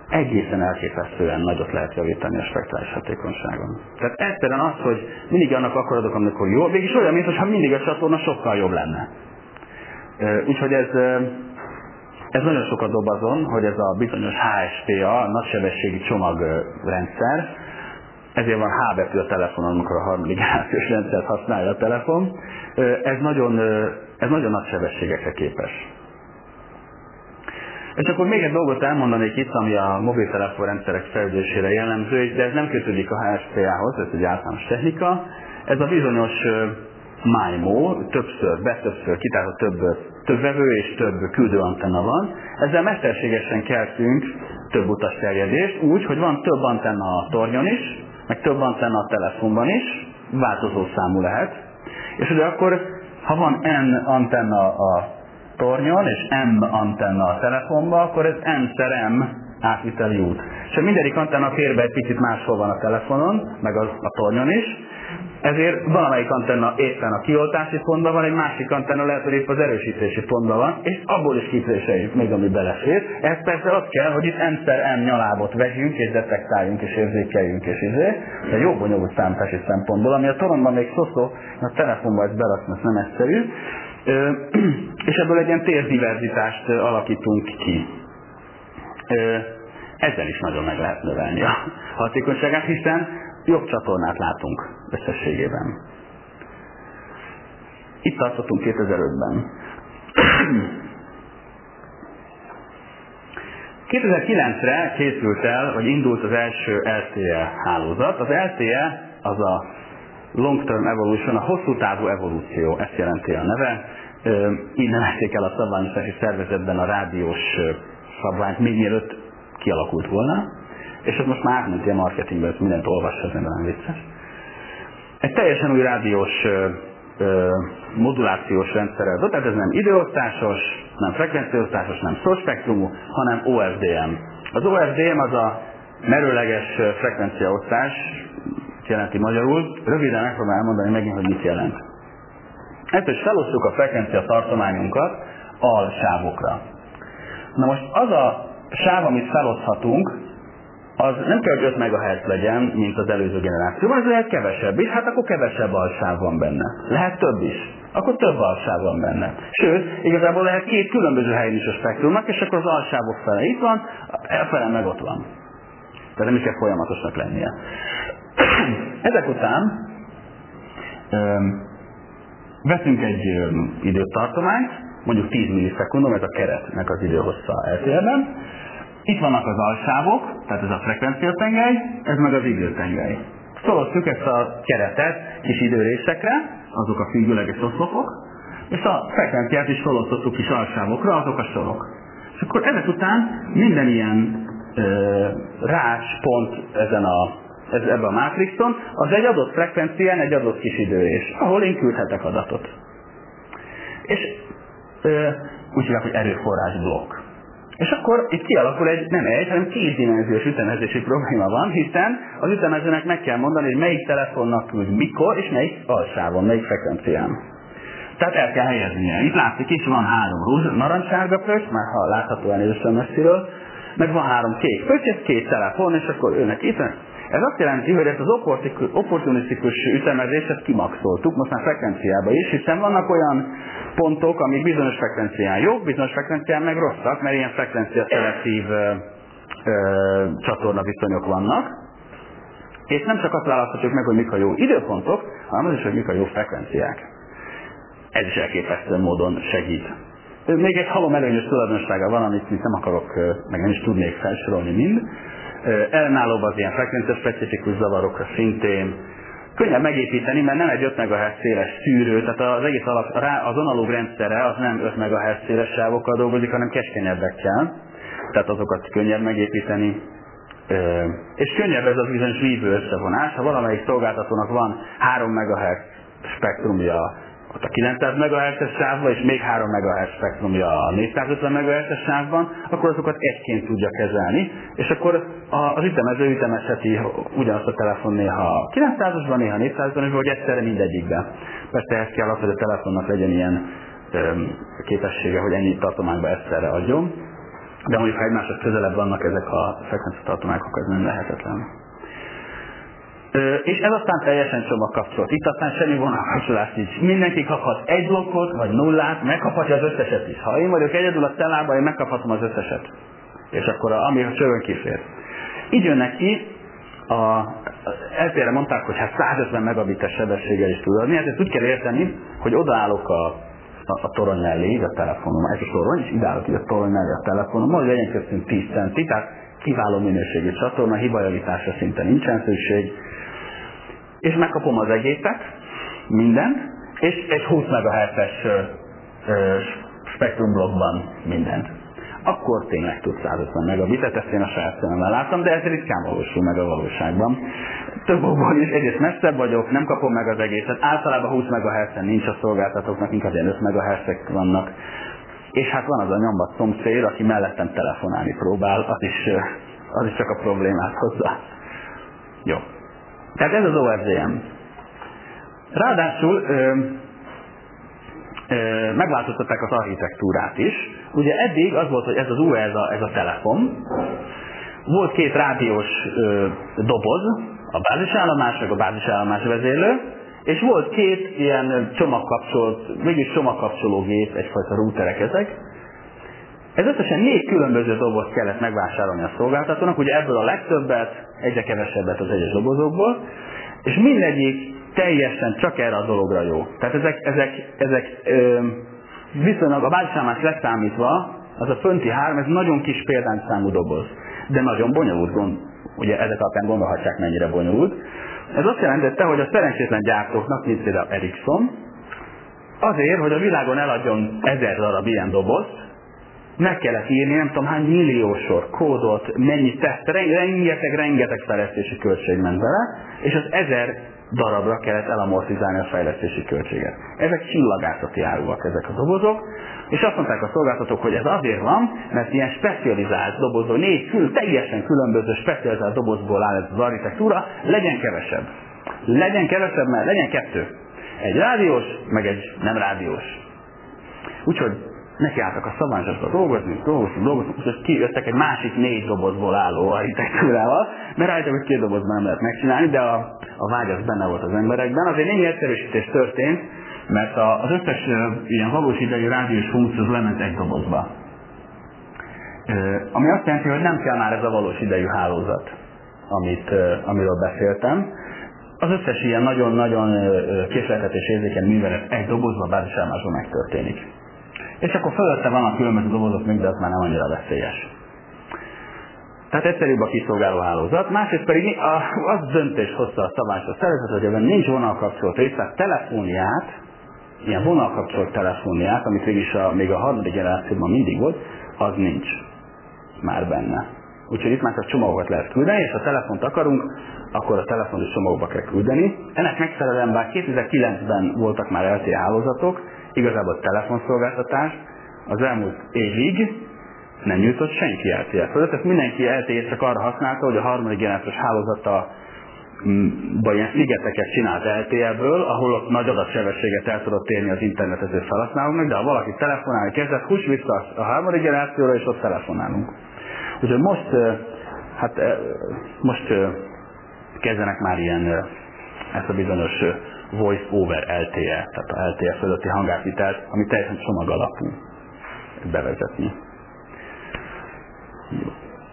S2: egészen elképesztően nagyot lehet javítani a spektrális hatékonyságon. Tehát egyszerűen az, hogy mindig annak akkor adok, amikor jó, végig olyan, mintha mindig a csatorna sokkal jobb lenne. Úgyhogy ez, ez nagyon sokat dob azon, hogy ez a bizonyos há es pé á, nagysebességi csomagrendszer, ezért van H betű a telefonon, amikor a harmadik generációs rendszert használja a telefon, ez nagyon, ez nagyon nagy sebességekre képes. És akkor még egy dolgot elmondanék itt, ami a mobiltelefonrendszerek fejlődésére jellemző, de ez nem kötődik a há es pé á-hoz, ez egy általános technika. Ez a bizonyos MIMO, többször, betöbbször kitáltott több, több vevő és több küldő antenna van. Ezzel mesterségesen keltünk több utasterjedést, úgy, hogy van több antenna a tornyon is, meg több antenna a telefonban is, változó számú lehet. És ugye akkor, ha van N antenna a tornyon és M antenna a telefonban, akkor ez N-szer M átviteli út. És mindegyik antenna férbe egy picit máshol van a telefonon, meg a, a tornyon is, ezért valamelyik antenna éppen a kioltási pontban van, egy másik antenna lehet, hogy épp az erősítési pontban van, és abból is kipréseljük még, ami belefér. Ez persze az kell, hogy itt N-szer M nyalábot vegyünk, és detektáljunk, és érzékeljünk, és izé, de jó bonyolult számítási szempontból, ami a toronyban még szó-szó, a telefonban ezt berakni, ez nem egyszerű. És ebből egy ilyen térdiverzitást alakítunk ki. Ezzel is nagyon meg lehet növelni a hatékonyságát, hiszen jobb csatornát látunk összességében. Itt tartottunk kétezer-ötben. kétezer-kilencre készült el, vagy indult az első el té e hálózat. Az el té e az a Long Term Evolution, a hosszú távú evolúció, ezt jelenti a neve. Így nevezték el a szabványozási szervezetben a rádiós szabványt, még mielőtt kialakult volna. És ez most már átment ilyen marketingben, ezt mindent olvassa, ez nem vicces. Egy teljesen új rádiós ö, modulációs rendszerrel, tehát ez nem időosztásos, nem frekvenciaosztásos, nem szórspektrumú, hanem o ef dé em. Az o ef dé em az a merőleges frekvenciaosztás, jelenti magyarul. Röviden megpróbálom elmondani megint, hogy mit jelent. Ezt is felosztjuk a frekvencia tartományunkat alsávokra. Na most az a sáv, amit feloszthatunk, az nem kell, hogy öt megahertz legyen, mint az előző generációban, ez lehet kevesebb is, hát akkor kevesebb alsáv van benne. Lehet több is, akkor több alsáv van benne. Sőt, igazából lehet két különböző helyen is a spektrumnak, és akkor az alsávok fele itt van, a fele meg ott van. Tehát nem is kell folyamatosnak lennie. Ezek után öm, veszünk egy öm, időtartományt, mondjuk tíz millisekundum, ez a keretnek az időhossza el té e-ben. Itt vannak az alsávok, tehát ez a frekvenciatengely, ez meg az időtengely. Szorozzuk ezt a keretet kis időrészekre, azok a függőleges oszlopok, és a frekvenciát is felosztottuk kis alsávokra, azok a sorok. És akkor ezek után minden ilyen ö, rács pont ezen a, ez, ebben a mátrixon, az egy adott frekvencián egy adott kis időrés, ahol én küldhetek adatot. És ö, úgy hívják, hogy erőforrás blokk. És akkor itt kialakul egy, nem egy, hanem kétdimenziós ütemezési probléma van, hiszen az ütemezőnek meg kell mondani, hogy melyik telefonnak küld mikor, és melyik alsávon, melyik frekvencián. Tehát el kell helyeznie. Itt látszik is, van három rózs, narancsárga pöcs, már ha láthatóan először messziről, meg van három kék pöcs, ez két telefon, és akkor őnek itt. Ez azt jelenti, hogy ezt az opportunisztikus ütemezést ezt kimaxoltuk, most már frekvenciába is, hiszen vannak olyan pontok, amik bizonyos frekvencián jók, bizonyos frekvencián meg rosszak, mert ilyen frekvencia szelektív csatorna viszonyok vannak. És nem csak azt választhatjuk meg, hogy mik a jó időpontok, hanem az is, hogy mik a jó frekvenciák. Ez is elképesztő módon segít. Még egy halom előnyös tulajdonsága van, amit nem akarok, meg nem is tudnék felsorolni mind. Ellenállóbb az ilyen frekvencia-specifikus zavarokra szintén. Könnyebb megépíteni, mert nem egy öt megahertz széles szűrő, tehát az egész alap, az analóg rendszere az nem öt megahertz széles sávokkal dolgozik, hanem keskenyebbekkel. Tehát azokat könnyebb megépíteni. És könnyebb ez az bizonyos vívő összevonás. Ha valamelyik szolgáltatónak van három megahertz spektrumja ott a kilencszáz megahertzes sávban, és még három megahertz spektrumja a négyszázötven megahertzes sávban, akkor azokat egyként tudja kezelni, és akkor az ütemező ütemezheti ugyanazt a telefon néha kilencszázasban, néha négyszázasban, vagy egyszerre mindegyikben. Persze ehhez kell az, hogy a telefonnak legyen ilyen öm, képessége, hogy ennyi tartományba egyszerre adjon. de mondjuk ha egymáshoz közelebb vannak ezek a frekvenciatartományok, ez nem lehetetlen. Ö, és ez aztán teljesen csomagkapcsolat. Itt aztán semmi vonalkapcsolás nincs. Mindenki kaphat egy blokkot, vagy nullát, megkaphatja az összeset is. Ha én vagyok egyedül a cellában, én megkaphatom az összeset. És akkor a, ami a csövön kifér. Így jönnek ki, a el té é-re mondták, hogy hát százötven megabites sebességgel is tud adni. Hát ezt úgy kell érteni, hogy odaállok a, a, a torony mellé, a telefonom, ez a torony, és ideállok így a torony mellé a telefonom, hogy legyen köztünk tíz centi, tehát kiváló minőségű csatorna, hibajavításra szinte nincsen szükség, és megkapom az egészet, mindent, és egy húsz megahertzes spektrumblogban mindent. Akkor tényleg tud százötven megabitet, ezt én a saját szememmel láttam, de ez ritkán valósul meg a valóságban. Több okból is, egyrészt messzebb vagyok, nem kapom meg az egészet, általában húsz megahertzen nincs a szolgáltatóknak, inkább ilyen öt megahertzek vannak. És hát van az a nyombat szomszéd, aki mellettem telefonálni próbál, az is, az is csak a problémát hozza. Jó. Tehát ez az o ef zé em. Ráadásul ö, ö, megváltoztatták az architektúrát is. Ugye eddig az volt, hogy ez az u es, ez a, ez a telefon. Volt két rádiós ö, doboz, a bázisállomás, meg a bázisállomás vezérlő, és volt két ilyen csomagkapcsolt, mégis csomagkapcsológép, egyfajta routerek ezek. Ez összesen négy különböző dobozt kellett megvásárolni a szolgáltatónak, ugye ebből a legtöbbet, egyre kevesebbet az egyes dobozokból, és mindegyik teljesen csak erre a dologra jó. Tehát ezek, ezek, ezek ö, viszonylag a bázisállomás leszámítva, az a fönti három, ez nagyon kis példányszámú doboz, de nagyon bonyolult, gond, ugye ezek alapján gondolhatják, mennyire bonyolult. Ez azt jelentette, hogy a szerencsétlen gyártóknak, mint például Ericsson, azért, hogy a világon eladjon ezer darab ilyen dobozt, meg kellett írni nem tudom hány millió sor kódot, mennyi teszt, rengeteg, rengeteg fejlesztési költség ment bele, és az ezer darabra kellett elamortizálni a fejlesztési költséget. Ezek csillagászati áruak, ezek a dobozok, és azt mondták a szolgáltatók, hogy ez azért van, mert ilyen specializált dobozból, négy kül, teljesen különböző specializált dobozból áll ez az architektúra, legyen kevesebb. Legyen kevesebb, mert legyen kettő. Egy rádiós, meg egy nem rádiós. Úgyhogy nekiálltak a szabványzatba dolgozni, dolgozni, dolgozni, és kijöttek egy másik négy dobozból álló architektúrával, mert rájöttek, hogy két dobozban nem lehet megcsinálni, de a, a vágy az benne volt az emberekben. Azért némi egyszerűsítés történt, mert a, az összes uh, ilyen valós idejű rádiós funkció lement egy dobozba. Uh, ami azt jelenti, hogy nem kell már ez a valós idejű hálózat, amit, uh, amiről beszéltem. Az összes ilyen nagyon-nagyon uh, késleltetés érzékeny művelet egy dobozba, bázisállomásban megtörténik. És akkor fölötte vannak különböző dobozok még, de az már nem annyira veszélyes. Tehát egyszerűbb a kiszolgáló hálózat, másrészt pedig az döntés hozta a szabályos szervezet, hogy ebben nincs vonalkapcsolt rész, tehát telefóniát, ilyen vonalkapcsolt telefóniát, amit végig a, még a harmadik generációban mindig volt, az nincs már benne. Úgyhogy itt már csak csomagokat lehet küldeni, és ha telefont akarunk, akkor a telefonos csomagokba kell küldeni. Ennek megfelelően bár kétezer-kilencben voltak már el té é hálózatok, igazából telefonszolgáltatás, az elmúlt évig nem jutott senki el té é fölött, tehát mindenki el té é csak arra használta, hogy a harmadik generációs hálózata vagy ilyen szigeteket csinált el té é-ből, ahol ott nagy adatsebességet el tudott érni az internetező felhasználóknak, de ha valaki telefonálni kezdett, hús vissza a harmadik generációra, és ott telefonálunk. Úgyhogy most, hát most kezdenek már ilyen ezt a bizonyos voice over el té é, tehát a el té é fölötti hangátvitelt, ami teljesen csomag alapú bevezetni. Jó.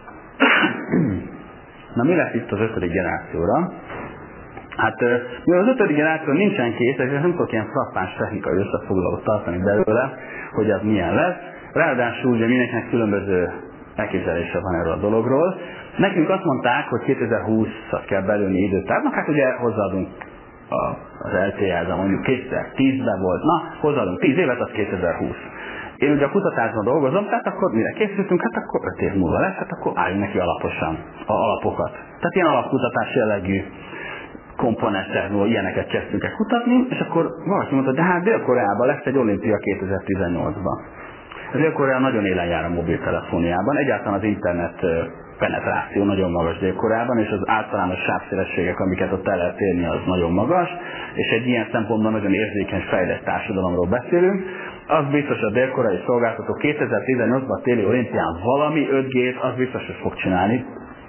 S2: Na mi lesz itt az ötödik generációra? Hát mivel az ötödik generáció nincsen kész, ezért nem tudok ilyen frappáns technikai összefoglalót tartani belőle, hogy az milyen lesz. Ráadásul ugye mindenkinek különböző elképzelése van erről a dologról. Nekünk azt mondták, hogy kétezer-húszat kell belőni időtávnak, hát ugye hozzáadunk a, az el té é-zel, mondjuk kétezer-tízben volt, na hozzáadunk tíz évet, az kétezer-húsz. Én ugye a kutatásban dolgozom, tehát akkor mire készültünk, hát akkor öt év múlva lesz, hát akkor álljunk neki alaposan a alapokat. Tehát ilyen alapkutatás jellegű komponensekről ilyeneket kezdtünk el kutatni, és akkor valaki mondta, de hát Dél-Koreában lesz egy olimpia kétezer-tizennyolcban. Dél-Korea nagyon élen jár a mobiltelefóniában, egyáltalán az internet penetráció nagyon magas Dél-Koreában, és az általános sávszélességek, amiket ott el lehet érni, az nagyon magas, és egy ilyen szempontból nagyon érzékeny, fejlett társadalomról beszélünk, az biztos a dél-koreai szolgáltató kétezer-tizennyolcban a téli olimpián valami öt G-t, az biztos, hogy fog csinálni.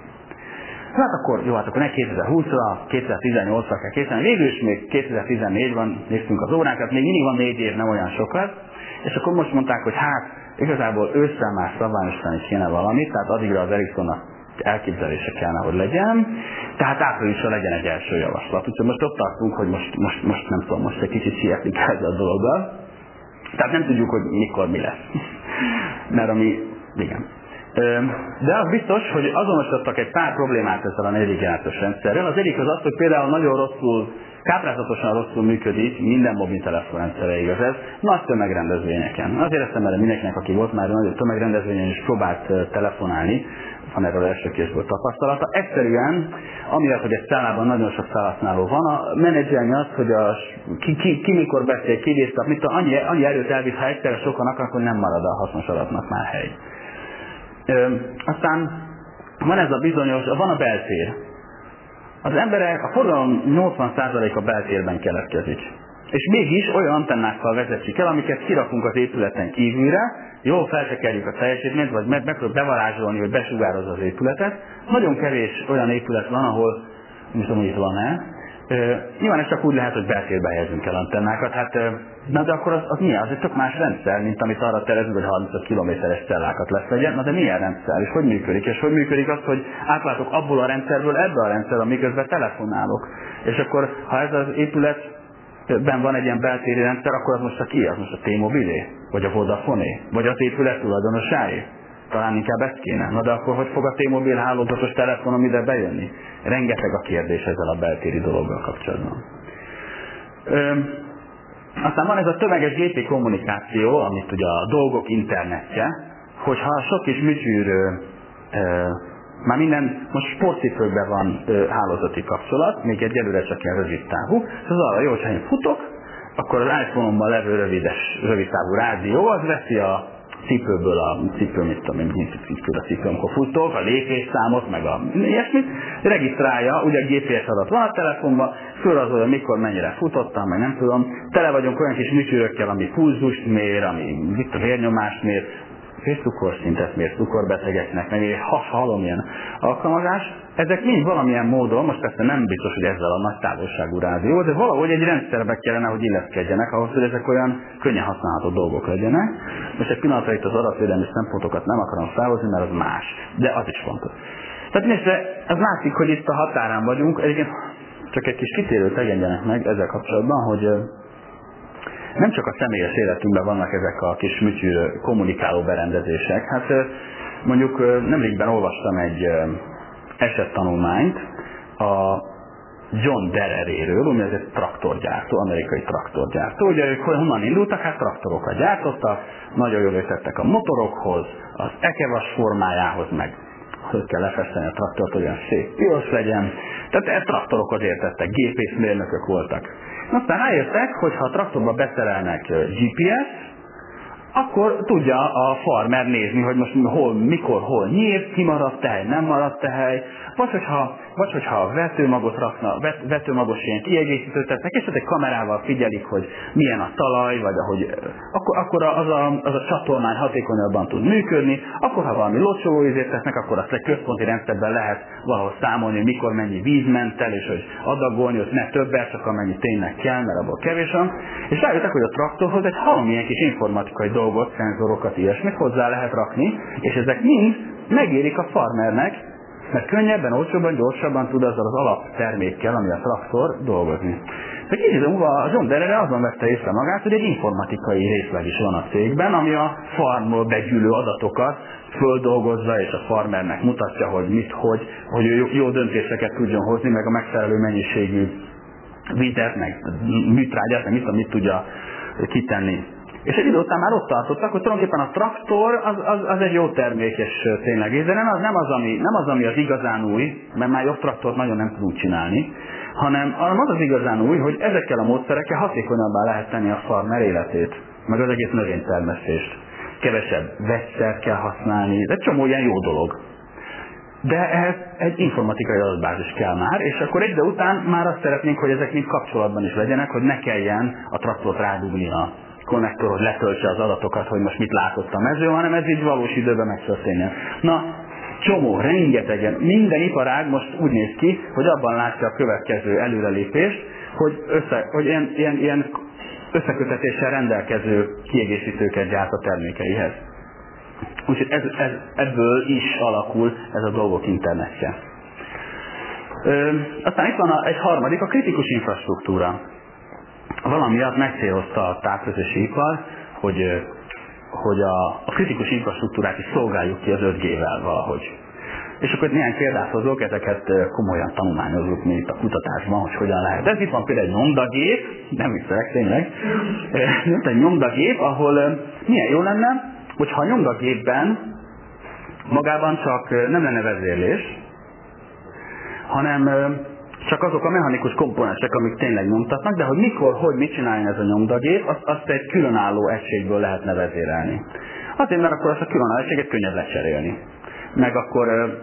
S2: Hát akkor, jó, hát akkor ne kétezer-húszra, kétezer-tizennyolcra kell készíteni. Végül is még kétezer-tizennégyben néztünk az óránkat, még mindig van négy év, nem olyan sokat. És akkor most mondták, hogy hát igazából ősszel már szabványosítani kéne valamit, tehát addigra az Ericssonnak elképzelése kellene, hogy legyen. Tehát áprilisra legyen egy első javaslat. Úgyhogy most ott tartunk, hogy most, most, most nem tudom, most egy kicsit sietni kell ezzel a dologgal. Tehát nem tudjuk, hogy mikor mi lesz. Mert ami, igen. De az biztos, hogy azonosítottak egy pár problémát ezzel a negyedik generációs rendszerrel. Az egyik az az, hogy például nagyon rosszul, káprázatosan rosszul működik, minden mobiltelefonrendszerre igaz ez, nagy tömegrendezvényeken. Azért eszem erre mindenkinek, aki volt már nagy tömegrendezvényen is próbált telefonálni, van erről első kézből tapasztalata. Egyszerűen, amiatt, hogy egy szállában nagyon sok felhasználó van, a menedzselni azt, hogy a, ki, ki, ki mikor beszél, ki vésztap, mit annyi, annyi erőt elvisz, ha egyszerre sokan akarnak, hogy nem marad a hasznos adatnak már hely. Ö, aztán van ez a bizonyos, van a beltér. Az emberek, a forgalom nyolcvan százaléka beltérben keletkezik. És mégis olyan antennákkal vezetjük el, amiket kirakunk az épületen kívülre, jól feltekerjük a teljesítményt, vagy meg, megpróbáljuk bevarázsolni, hogy besugározza az épületet. Nagyon kevés olyan épület van, ahol, nem tudom, hogy itt van-e. Nyilván ez csak úgy lehet, hogy beltérbe helyezünk el antennákat. Hát, na de akkor az, az mi? Az egy tök más rendszer, mint amit arra tervezünk, hogy harmincöt kilométeres cellákat lesz legyen. Na de milyen rendszer? És hogy működik? És hogy működik az, hogy átlátok abból a rendszerből ebbe a rendszerbe, miközben telefonálok. És akkor, ha ez az épület ben van egy ilyen beltéri rendszer, akkor az most a ki? Az most a T-Mobilé? Vagy a Vodafone-é? Vagy az épület tulajdonosáé? Talán inkább ezt kéne. Na de akkor hogy fog a T-Mobil hálózatos telefonom ide bejönni? Rengeteg a kérdés ezzel a beltéri dologgal kapcsolatban. Üm, aztán van ez a tömeges gépi kommunikáció, amit ugye a dolgok internetje, hogyha sok kis műtyűr már minden, most sportcipőkben van ö, hálózati kapcsolat, még egyelőre csak ilyen rövid távú. Ez az arra jó, hogyha én futok, akkor az iPhone-omban levő rövides, rövid távú rádió, az veszi a cipőből a cipő, mit tudom én, mit cipő a cipő, amikor futok, a lépésszámot, meg a ilyesmit, regisztrálja, ugye a gé pé es adat van a telefonban, fölrajzolja, mikor mennyire futottam, meg nem tudom. Tele vagyunk olyan kis műtyűrökkel, ami pulzust mér, ami mit a vérnyomást mér, és cukorszintet mér cukorbetegeknek, meg egy halom ilyen alkalmazás. Ezek mind valamilyen módon, most persze nem biztos, hogy ezzel a nagy távolságú rádió, de valahogy egy rendszerbe kellene, hogy illeszkedjenek ahhoz, hogy ezek olyan könnyen használható dolgok legyenek. Most egy pillanatra itt az adatvédelmi szempontokat nem akarom felhozni, mert az más, de az is fontos. Tehát nézve, az látszik, hogy itt a határán vagyunk. Egyébként csak egy kis kitérőt engedjenek meg ezzel kapcsolatban, hogy nem csak a személyes életünkben vannak ezek a kis műtyűr kommunikáló berendezések. Hát mondjuk nemrégben olvastam egy esettanulmányt a John Deere-ről, ami ez egy traktorgyártó, amerikai traktorgyártó. Ugye ők honnan indultak? Hát traktorokat gyártottak, nagyon jól értettek a motorokhoz, az ekevas formájához, meg hogy kell lefesteni a traktort, hogy olyan szép piros legyen. Tehát e traktorokhoz értettek, gépészmérnökök voltak. Aztán rájöttek, hogy ha a traktorba beszerelnek gé pé es, akkor tudja a farmer nézni, hogy most hol, mikor, hol nyírt, kimaradt tehely, nem maradt tehely, vagy hogyha, vagy hogyha vetőmagot rakna, vet, vetőmagos ilyen kiegészítőt tesznek, és egy kamerával figyelik, hogy milyen a talaj, vagy ahogy, akkor, akkor az, a, az a csatornány hatékonyabban tud működni, akkor ha valami locsolóizét tesznek, akkor azt egy központi rendszerben lehet valahol számolni, hogy mikor mennyi víz ment el, és hogy adagolni, hogy ne többet, csak amennyi tényleg kell, mert abból kevés van. És rájöttek, hogy a traktorhoz egy valamilyen kis informatikai dolgot, szenzorokat, ilyesmit hozzá lehet rakni, és ezek mind megérik a farmernek, mert könnyebben, olcsóbban, gyorsabban tud azzal az alaptermékkel, ami a traktor, dolgozni. De kicsit múlva a John Deere azon vette észre magát, hogy egy informatikai részleg is van a cégben, ami a farmról begyűlő adatokat földolgozza, és a farmernek mutatja, hogy mit, hogy, hogy jó, jó döntéseket tudjon hozni, meg a megfelelő mennyiségű vizet, meg műtrágyát, meg mit, mit tudja kitenni. És egy idő után már ott tartottak, hogy tulajdonképpen a traktor az, az, az egy jó termék, és tényleg, de nem az, nem, az, ami, nem az, ami az igazán új, mert már jobb traktort nagyon nem tudunk csinálni, hanem az az igazán új, hogy ezekkel a módszerekkel hatékonyabbá lehet tenni a farmer életét, meg az egész növénytermesztést. Kevesebb vegyszert kell használni, de egy csomó ilyen jó dolog. De ehhez egy informatikai adatbázis kell már, és akkor egy idő után már azt szeretnénk, hogy ezek mind kapcsolatban is legyenek, hogy ne kelljen a traktort rádugni a konnektor, hogy letöltse az adatokat, hogy most mit látott a mező, hanem ez így valós időben megtörténjen. Na, csomó, rengetegen, minden iparág most úgy néz ki, hogy abban látja a következő előrelépést, hogy, össze, hogy ilyen, ilyen, ilyen összekötetéssel rendelkező kiegészítőket gyárt a termékeihez. Úgyhogy ez, ez, ebből is alakul ez a dolgok internetje. Ö, aztán itt van a, egy harmadik, a kritikus infrastruktúra. Valamiatt megcélozta a távközlési ipar, hogy, hogy a, a kritikus infrastruktúrát is szolgáljuk ki az öt G-vel valahogy. És akkor néhány példát hozok, ezeket komolyan tanulmányozzuk mi itt a kutatásban, hogy hogyan lehet. Ez itt van például egy nyomdagép, nem viccelek tényleg, itt egy nyomdagép, ahol milyen jó lenne, hogyha a nyomdagépben magában csak nem lenne vezérlés, hanem csak azok a mechanikus komponensek, amik tényleg nyomtatnak, de hogy mikor, hogy mit csináljon ez a nyomdagép, azt, azt egy különálló egységből lehetne vezérelni. Azért, mert akkor azt a különálló egységet könnyebb lecserélni. Meg akkor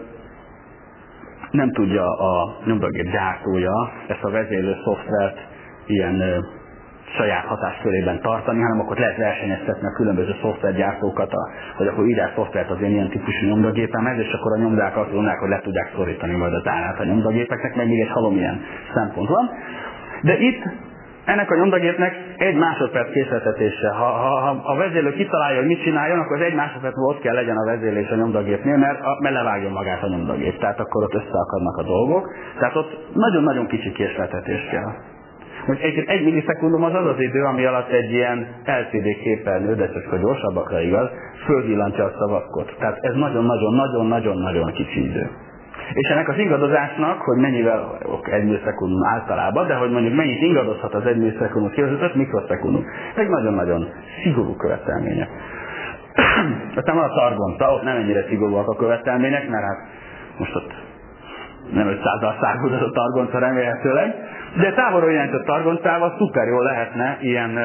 S2: nem tudja a nyomdagép gyártója ezt a vezérlő szoftvert ilyen ö, saját hatáskörében tartani, hanem akkor lehet versenyeztetni a különböző szoftvergyártókat, a, hogy akkor írják szoftvert az én ilyen típusú nyomdagépemhez, és akkor a nyomdák azt mondják, hogy le tudják szorítani majd az árát a nyomdagépeknek, meg még egy halom ilyen szempont van. De itt ennek a nyomdagépnek egy másodperc készletetése. Ha, ha, ha a vezérlő kitalálja, hogy mit csináljon, akkor az egy másodperc ott kell legyen a vezérlés a nyomdagépnél, mert, mert levágjon magát a nyomdagép. Tehát akkor ott összeakadnak a dolgok. Tehát ott nagyon-nagyon kicsi készletetés kell. Most egy, egy millisekundum az az az idő, ami alatt egy ilyen el cé dé képernyő, de csak a gyorsabbakra igaz, fölvillantja a szavakkot. Tehát ez nagyon-nagyon-nagyon-nagyon-nagyon kicsi idő. És ennek az ingadozásnak, hogy mennyivel, ok, egy millisekundum általában, de hogy mondjuk mennyit ingadozhat az egy millisekundum képest, öt mikrosekundum. Egy nagyon-nagyon szigorú követelmények. Aztán van a targonca, ott nem ennyire szigorúak a követelmények, mert hát most ott nem ötszázzal szárgult a targonca remélhetőleg, de távolról jelentett targoncával szuper jól lehetne ilyen,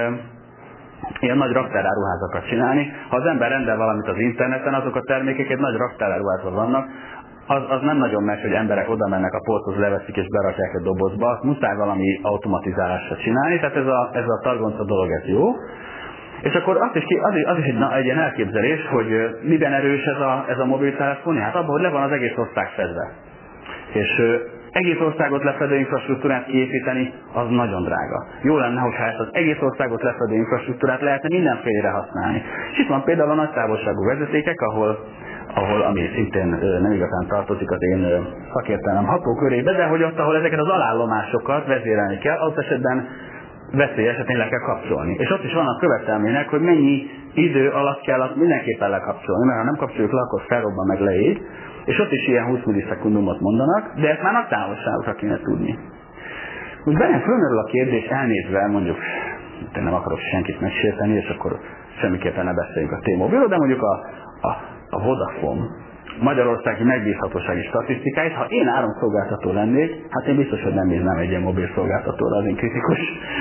S2: ilyen nagy raktáráruházakat csinálni. Ha az ember rendel valamit az interneten, azok a termékek egy nagy raktáráruházban vannak, Az, az nem nagyon megy, hogy emberek oda mennek a polchoz, leveszik és berakják a dobozba, azt muszáj valami automatizálásra csinálni, tehát ez a, ez a targonca dolog, ez jó. És akkor azt is, az is, az is egy, na, egy ilyen elképzelés, hogy miben erős ez a, ez a mobiltelefon, hát abban, hogy le van az egész ország fedve. És ö, egész országot lefedő infrastruktúrát kiépíteni, az nagyon drága. Jó lenne, hogyha ezt az egész országot lefedő infrastruktúrát lehetne mindenfélére használni. És itt van például a nagy távolságú vezetékek, ahol ahol, ami szintén nem igazán tartozik az én szakértelmem hatókörébe, de hogy ott, ahol ezeket az alállomásokat vezérelni kell, az esetben veszély esetén le kell kapcsolni. És ott is vannak követelmények, hogy mennyi idő alatt kell azt mindenképpen lekapcsolni, mert ha nem kapcsoljuk le, akkor felrobban meg leég, és ott is ilyen húsz millisekundumot mondanak, de ezt már nagy távolságokra kéne tudni. Úgy bennem fölmerül a kérdés, elnézve mondjuk, én nem akarok senkit megsérteni, és akkor semmiképpen ne beszéljünk a T-Mobilról, de mondjuk a, a a Vodafone magyarországi megbízhatósági statisztikáit, ha én áramszolgáltató lennék, hát én biztos, hogy nem bíznám egy ilyen mobil szolgáltatóra, az én kritikus.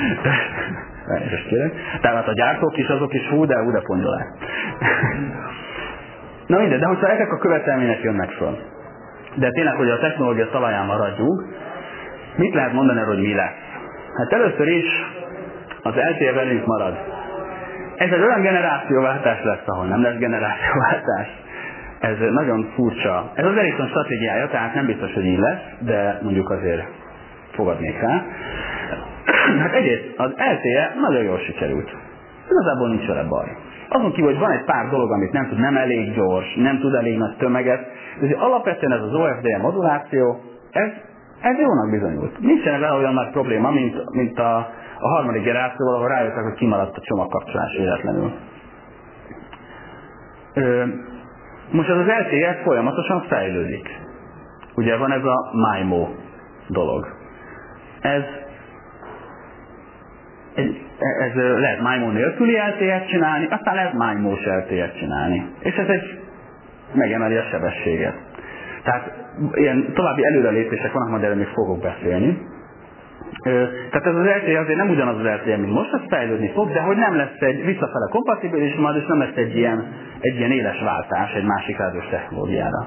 S2: Tehát a gyártók is, azok is hú, de hú, de pongyolák. Na mindegy, de hogyha ezek a követelmények jönnek föl, de tényleg, hogy a technológia talaján maradjunk, mit lehet mondani, hogy mi lesz? Hát először is az el té e velünk marad. Ez egy olyan generációváltás lesz, ahol nem lesz generációváltás. Ez nagyon furcsa. Ez az Ericsson stratégiája, tehát nem biztos, hogy így lesz, de mondjuk azért fogadnék rá. Hát egyrészt az el té e nagyon jól sikerült. Igazából nincs vele baj. Azon kívül, hogy van egy pár dolog, amit nem tud, nem elég gyors, nem tud elég nagy tömeget, de alapvetően ez az o ef dé em moduláció, ez, ez jónak bizonyult. Nincsen vele olyan nagy probléma, mint, mint a, a harmadik generációval, ahol rájöttek, hogy kimaradt a csomagkapcsolás véletlenül. Ö, most ez az el té e folyamatosan fejlődik. Ugye van ez a MIMO dolog. Ez, egy, ez lehet MIMO nélküli el té et csinálni, aztán lehet MIMO-s el té et csinálni. És ez egy megemeli a sebességet. Tehát ilyen további előrelépések vannak, majd erről még fogok beszélni. Tehát ez az el té e azért nem ugyanaz az el té e, mint most, ez fejlődni fog, de hogy nem lesz egy visszafele kompatibilis, majd és nem lesz egy ilyen, egy ilyen éles váltás egy másik rádiós technológiára.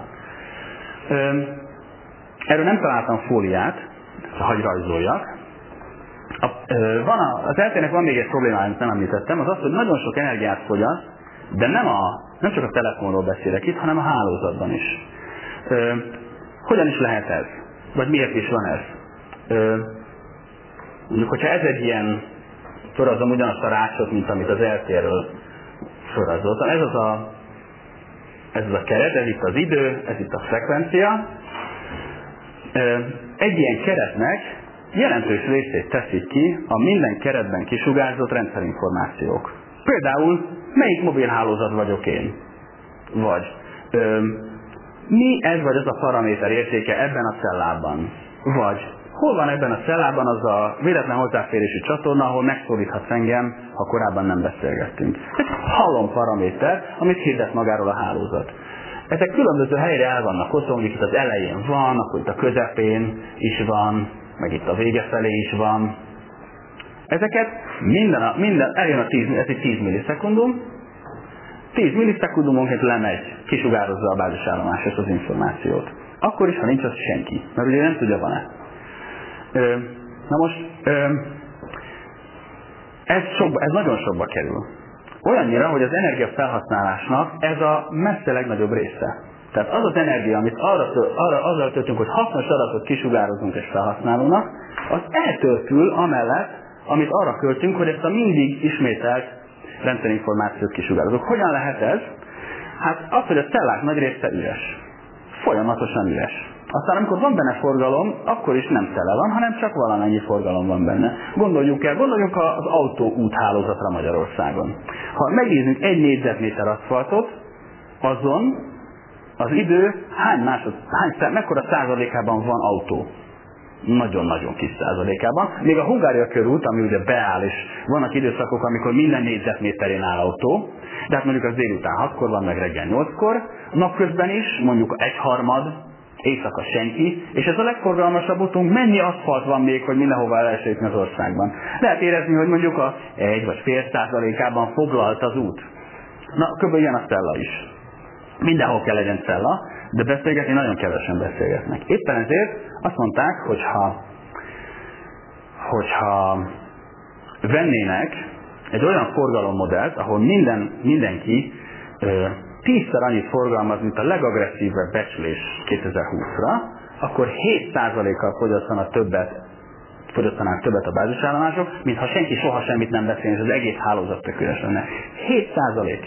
S2: Erről nem találtam fóliát, hagy rajzoljak. A, ö, van a, az eltének van még egy problémája, amit nem említettem, az az, hogy nagyon sok energiát fogyaszt, de nem, a, nem csak a telefonról beszélek itt, hanem a hálózatban is. Ö, hogyan is lehet ez? Vagy miért is van ez? Ö, mondjuk, hogyha ez egy ilyen, sorozom ugyanazt a rácsot, mint amit az eltérről sorozottam. Ez az a, ez az a keret, ez itt az idő, ez itt a frekvencia. Ö, egy ilyen keretnek jelentős részét teszik ki a minden keretben kisugárzott rendszerinformációk. Például, melyik mobilhálózat vagyok én? Vagy ö, mi ez vagy az a paraméter értéke ebben a cellában? Vagy hol van ebben a cellában az a véletlen hozzáférési csatorna, ahol megszólíthatsz engem, ha korábban nem beszélgettünk. Ez halom paraméter, amit hirdet magáról a hálózat. Ezek különböző helyre el vannak osztva, mondjuk itt az elején van, akkor itt a közepén is van, meg itt a vége felé is van. Ezeket minden, a, minden eljön a tíz, ez egy tíz millisekundum, tíz millisekundumonként lemegy, kisugározza a bázisállomás ezt az információt. Akkor is, ha nincs az senki, mert ugye nem tudja, van-e. Ö, na most, ö, ez, sokba, ez nagyon sokba kerül. Olyannyira, hogy az energiafelhasználásnak ez a messze legnagyobb része. Tehát az az energia, amit arra, arra azzal töltünk, hogy hasznos adatot kisugározunk és felhasználónak, az eltöltül amellett, amit arra költünk, hogy ezt a mindig ismételt rendszerinformációt kisugározunk. Hogyan lehet ez? Hát az, hogy a cellák nagy része üres. Folyamatosan üres. Aztán amikor van benne forgalom, akkor is nem tele van, hanem csak valamennyi forgalom van benne. Gondoljunk el, gondoljunk az autó úthálózatra Magyarországon. Ha megnézzünk egy négyzetméter aszfaltot, azon az idő hány másod, hány, mekkora százalékában van autó? Nagyon-nagyon kis százalékában. Még a Hungária körút, ami ugye beáll, és vannak időszakok, amikor minden négyzetméterén áll autó, de hát mondjuk az délután hatkor van, meg reggel nyolckor, napközben is, mondjuk egyharmad, éjszaka senki, és ez a legforgalmasabb útunk, mennyi aszfalt van még, hogy mindenhova el lehessen jutni az országban. Lehet érezni, hogy mondjuk a egy vagy fél százalékában foglalt az út. Na, kb. Ilyen a cella is. Mindenhol kell legyen cella, de beszélgetni nagyon kevesen beszélgetnek. Éppen ezért azt mondták, hogyha, hogyha vennének egy olyan forgalommodellt, ahol minden, mindenki ö, tízszer annyit forgalmaz, mint a legagresszívebb becslés kétezer-húszra, akkor hét százalékkal fogyasztanak többet, fogyasztanák többet a bázisállomások, mintha senki soha semmit nem beszél, és az egész hálózat tök üres lenne. hét százalék.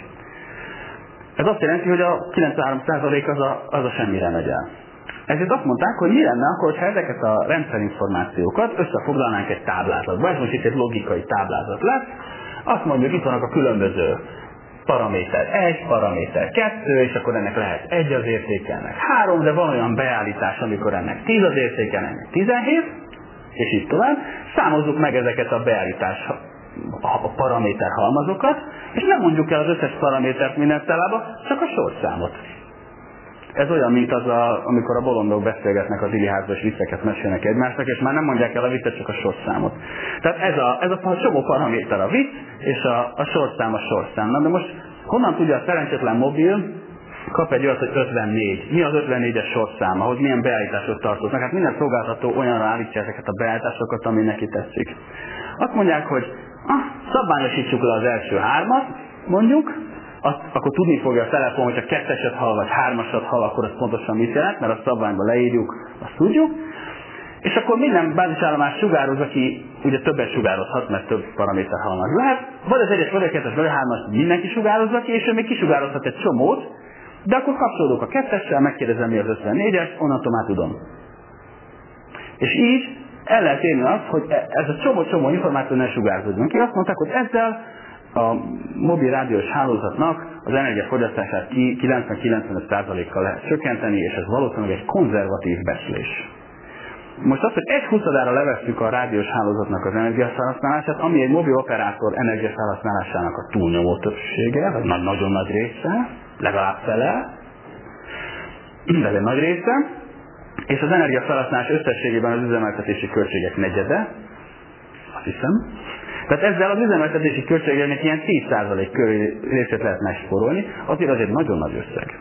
S2: Ez azt jelenti, hogy a kilencvenhárom százalék az a, az a semmire megy el. Ezért azt mondták, hogy mi lenne akkor, ha ezeket a rendszerinformációkat összefoglalnánk egy táblázatba. Ez most itt egy logikai táblázat lesz. Azt mondjuk, itt vannak a különböző paraméter egy, paraméter kettő, és akkor ennek lehet egy az értéke, ennek három, de van olyan beállítás, amikor ennek tíz az értéke, ennek tizenhét, és így tovább. Számozzuk meg ezeket a beállítás a paraméter halmazokat, és nem mondjuk el az összes paramétert minden cellába, csak a sorszámot. Ez olyan, mint az, a, amikor a bolondok beszélgetnek az Iliházba, és vicceket mesélnek egymásnak, és már nem mondják el a viccet, csak a sorszámot. Tehát ez a, ez a csomó paraméter a vicc, és a, a sorszám a sorszám. Na, de most honnan tudja a szerencsétlen mobil, kap egy olyat, hogy ötvennégy. Mi az ötvennégyes sorszám? Ahhoz milyen beállítások tartoznak? Hát minden szolgáltató olyanra állítja ezeket a beállításokat, ami neki tetszik. Azt mondják, hogy ah, szabványosítsuk le az első hármat, mondjuk, azt, akkor tudni fogja a telefon, hogyha ketteset hall, vagy hármasat hall, akkor az pontosan mit jelent, mert a szabványba leírjuk, azt tudjuk. És akkor minden bázisállomás sugároz, aki ugye többet sugározhat, mert több paraméter halmaz lehet. Vagy az egyes, vagy a kettes, vagy a hármas mindenki sugározza ki, és ő még kisugározhat egy csomót, de akkor kapcsolódok a kettessel, megkérdezem, mi az ötvennégyes, onnantól már tudom. És így el lehet érni azt, hogy ez a csomó-csomó információ ne sugárzódjon ki. Azt mondták, hogy ezzel a mobil rádiós hálózatnak az energiafogyasztását kilencven-kilencvenöt százalékkal lehet csökkenteni, és ez valószínűleg egy konzervatív becslés. Most azt, hogy egy huszadára levesszük a rádiós hálózatnak az energiafelhasználását, ami egy mobil operátor energiafelhasználásának a túlnyomó többsége, vagy nagyon nagy része, legalább fele, de egy nagy része, és az energiafelhasználás összességében az üzemeltetési költségek negyede, azt hiszem. Tehát ezzel az üzemeltetési költségeknek ilyen tíz százalék körül részét lehet megspórolni, azért azért nagyon nagy összeg.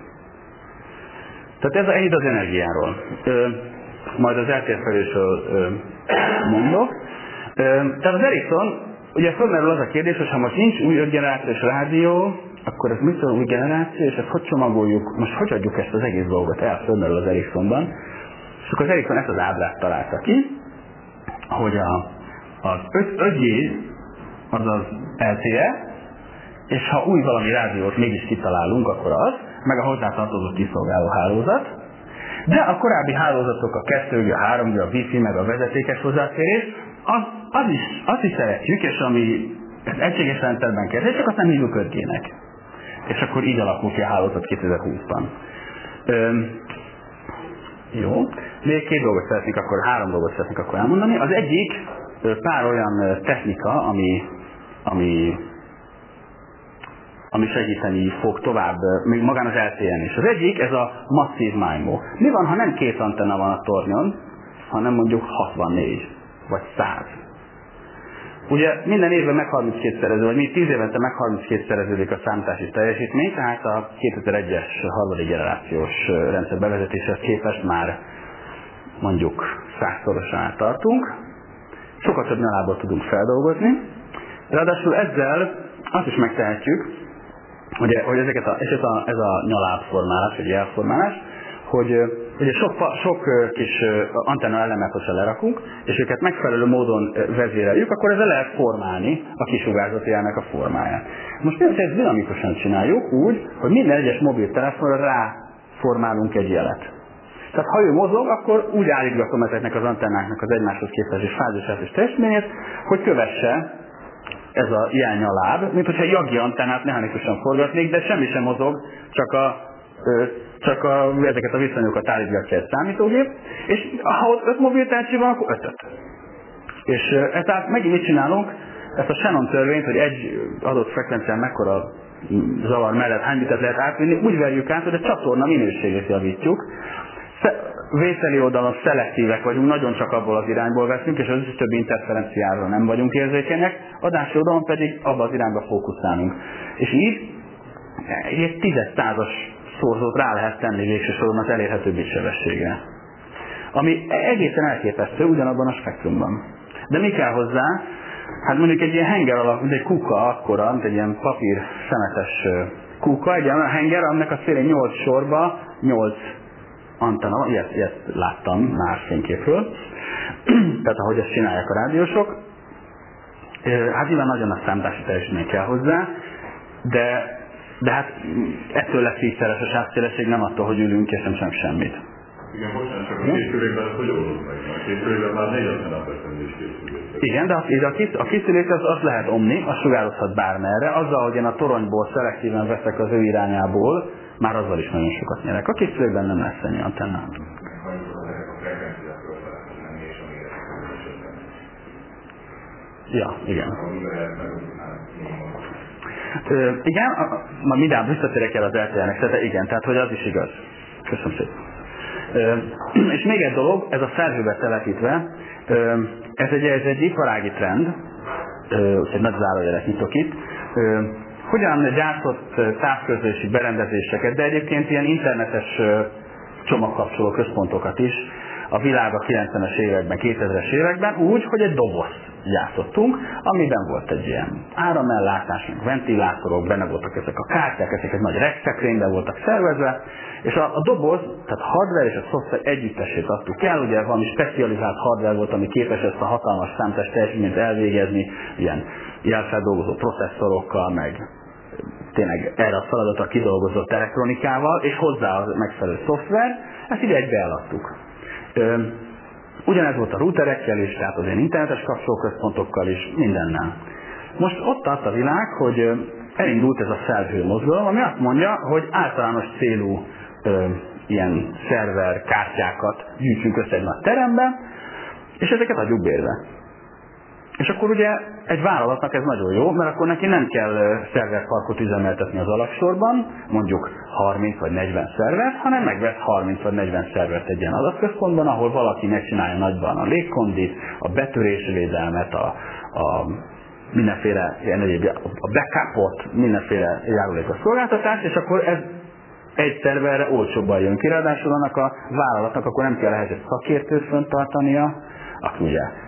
S2: Tehát ez ennyit az energiáról. Ö, majd az eltérfelésről mondok. Tehát az Ericsson, ugye fölmerül az a kérdés, hogy ha most nincs új ötgenerációs rádió, akkor ez mitől új generáció, és ezt hogy csomagoljuk, most hogy adjuk ezt az egész dolgot el, fölmerül az Ericssonban. És akkor az Ericsson ezt az ábrát találta ki, hogy a, az öt G az az L T E, és ha új valami rádiót mégis kitalálunk, akkor az, meg a hozzátartozó kiszolgáló hálózat, de a korábbi hálózatok, a kettő G, a három G, a Wi-Fi, meg a vezetékes hozzáférés, az, az is, azt is szeretjük, és ami egységes rendszerben kezdődik, csak azt nem hívjuk öt G-nek. És akkor így alakul ki a hálózat kétezer-húszban. Öm, jó. Még két dolgot szeretnék akkor, három dolgot szeretnék akkor elmondani. Az egyik pár olyan technika, ami, ami, ami segíteni fog tovább, még magán az L T E-n is. Az egyik, ez a Massive M I M O. Mi van, ha nem két antenna van a tornyon, hanem mondjuk hatvannégy, vagy száz? Ugye minden évben meg harminckétszerező, vagy mi tíz évente meg harminckétszereződik a számítási teljesítmény, tehát a kétezer-egyes harmadik generációs rendszer bevezetéshez képest már mondjuk százszorosan tartunk. Sokkal több nyalából tudunk feldolgozni. Ráadásul ezzel azt is megtehetjük, hogy, hogy ezeket a, és ez a, ez a nyalábformálás, vagy jelformálás, hogy ugye sok, sok kis antenna elemet, hogyha lerakunk, és őket megfelelő módon vezéreljük, akkor ezzel lehet formálni a kisugárzati jelnek a formáját. Most mi, ezt dinamikusan csináljuk úgy, hogy minden egyes mobiltelefonra ráformálunk egy jelet. Tehát ha ő mozog, akkor úgy állítgatom ezeknek az antennáknak az egymáshoz képest fázisát és teljesítményét, hogy kövesse ez a jelnyaláb, mint hogyha egy jaggi antennát mechanikusan forgatnék, de semmi sem mozog, csak a csak a, ezeket a viszonyokat állítgatja egy számítógép, és ha ott öt mobiltárcsi van, akkor ötöt. És e, tehát megint mit csinálunk? Ezt a Shannon törvényt, hogy egy adott frekvencián mekkora zavar mellett hány bitet lehet átvinni, úgy verjük át, hogy a csatorna minőségét javítjuk. Vételi oldalon szelektívek vagyunk, nagyon csak abból az irányból veszünk, és az összes többi interferenciára nem vagyunk érzékenyek, adási oldalon pedig abba az irányba fókuszálunk. És így egy tízeszázas szorzót rá lehet tenni végső soron az elérhető bitsebességre. Ami egészen elképesztő ugyanabban a spektrumban. De mi kell hozzá? Hát mondjuk egy ilyen henger alak, mint egy kuka akkora, mint egy ilyen papír szemetes kuka, egy olyan henger, aminek a szélén nyolc sorba, nyolc antenna van, ilyet, ilyet láttam már fényképről. Tehát ahogy ezt csinálják a rádiósok. Hát nyilván nagyon nagy számítási teljesítmény kell hozzá, de De hát ettől lesz tízszeres a sávszélesség, nem attól, hogy ülünk és nem sem semmit.
S3: Igen, bocsánat, csak a készülékben hogy oldunk meg? A készülékben már négy napeszem is készülék.
S2: Igen, de a, a készülék az, az lehet omni, az sugározhat bármerre. Azzal, hogy én a toronyból szelektíven veszek az ő irányából, már azzal is nagyon sokat nyerek. A készülékben nem lesz ennyi antenna. Ja, igen. Ö, igen, ma mindjárt visszatérek el az L T E-nek, tehát igen, tehát hogy az is igaz. Köszönöm szépen. Ö, és még egy dolog, ez a szerzőbe telepítve, ö, ez, egy, ez egy iparági trend, ö, úgyhogy nagy zárójelet nyitok itt, ö, hogyan gyártott távközlési berendezéseket, de egyébként ilyen internetes csomagkapcsoló központokat is a világ a kilencvenes években, kétezres években úgy, hogy egy dobozt gyártottunk, amiben volt egy ilyen áramellátás, meg ventilátorok, benne voltak ezek a kártyák, ezek egy nagy rekszekrényben voltak szervezve, és a, a doboz, tehát a hardware és a szoftver együttesét adtuk el, ugye valami specializált hardware volt, ami képes ezt a hatalmas számítás teljesítményt elvégezni, ilyen jelfeldolgozó processzorokkal, meg tényleg erre a feladatra kidolgozott elektronikával, és hozzá a megfelelő szoftver, ezt így egybe eladtuk. Ugyanez volt a routerekkel is, tehát az ilyen internetes kapcsolóközpontokkal is, mindennel. Most ott tart a világ, hogy elindult ez a felhő mozgalom, ami azt mondja, hogy általános célú ö, ilyen szerver kártyákat gyűjtsünk össze egy nagy terembe, és ezeket adjuk bérbe. És akkor ugye egy vállalatnak ez nagyon jó, mert akkor neki nem kell szerverparkot üzemeltetni az alapsorban, mondjuk harminc vagy negyven szervert, hanem megvesz harminc vagy negyven szervert egy ilyen adatközpontban, ahol valaki megcsinálja nagyban a légkondit, a betörésvédelmet, a, a mindenféle ilyen egyéb, a backupot, mindenféle járulékos szolgáltatást, és akkor ez egy szerverre olcsóbban jön ki, ráadásul annak a vállalatnak akkor nem kell ehhez egy szakértőt föntartania, aki ugye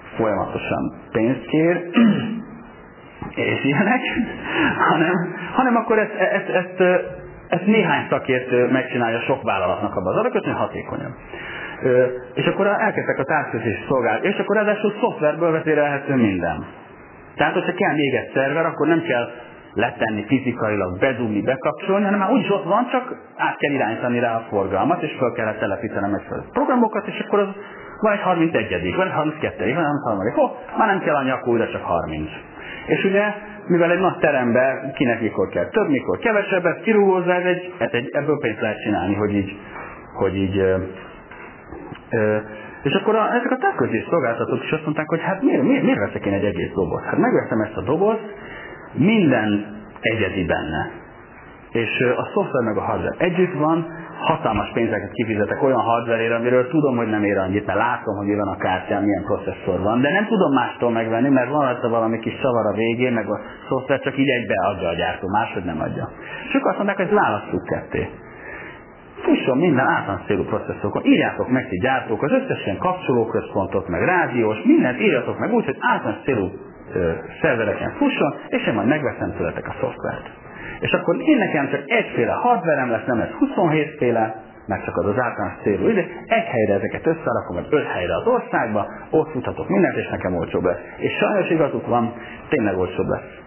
S2: folyamatosan pénzt kér, és ilyenek, hanem, hanem akkor ezt, ezt, ezt, ezt néhány szakértő megcsinálja sok vállalatnak abban az adatot, hogy hatékonyabb. És akkor elkezdtek a távközlési szolgálat, és akkor ráadásul szoftverből vezérelhető minden. Tehát, hogyha kell még egy szerver, akkor nem kell letenni fizikailag, bedugni, bekapcsolni, hanem már úgyis ott van, csak át kell irányítani rá a forgalmat, és fel kellett telepíteni megfelelő programokat, és akkor az van egy harmincegyedik, van egy harminckettedik, van egy harmincharmadik, ho, már nem kell a nyakú, újra csak harminc. És ugye, mivel egy nagy teremben kinek mikor kell több, mikor kevesebb, ezt kirúgózza, ez egy, ez egy, ebből pénzt lehet csinálni, hogy így, hogy így ö, ö, és akkor a, ezek a távközlési szolgáltatók is azt mondták, hogy hát miért, miért, miért veszek én egy egész dobozt? Hát megveszem ezt a dobozt, minden egyedi benne. És a szoftver meg a hardware együtt van, hatalmas pénzeket kifizetek olyan hardware-ére, amiről tudom, hogy nem ér annyit, mert látom, hogy mi van a kártyán, milyen processzor van, de nem tudom mástól megvenni, mert van rajta valami kis csavar a végén, meg a szoftver csak így egybe adja a gyártó, máshogy nem adja. És ők azt mondták, hogy ezt válasszuk ketté. Fusson minden általános célú processzorokon, írjátok meg ti gyártók az összesen kapcsolóközpontot, meg rádiós, mindent írjatok meg úgy, hogy általános célú ö, szervereken fusson, és én majd megveszem tőletek a szoftvert. És akkor én nekem csak egyféle hardverem lesz, nem lesz huszonhét féle, meg csak az az általános célú ide, egy helyre ezeket összerakom, vagy öt helyre az országba, ott futhatok mindent, és nekem olcsóbb lesz. És sajnos igazuk van, tényleg olcsóbb lesz.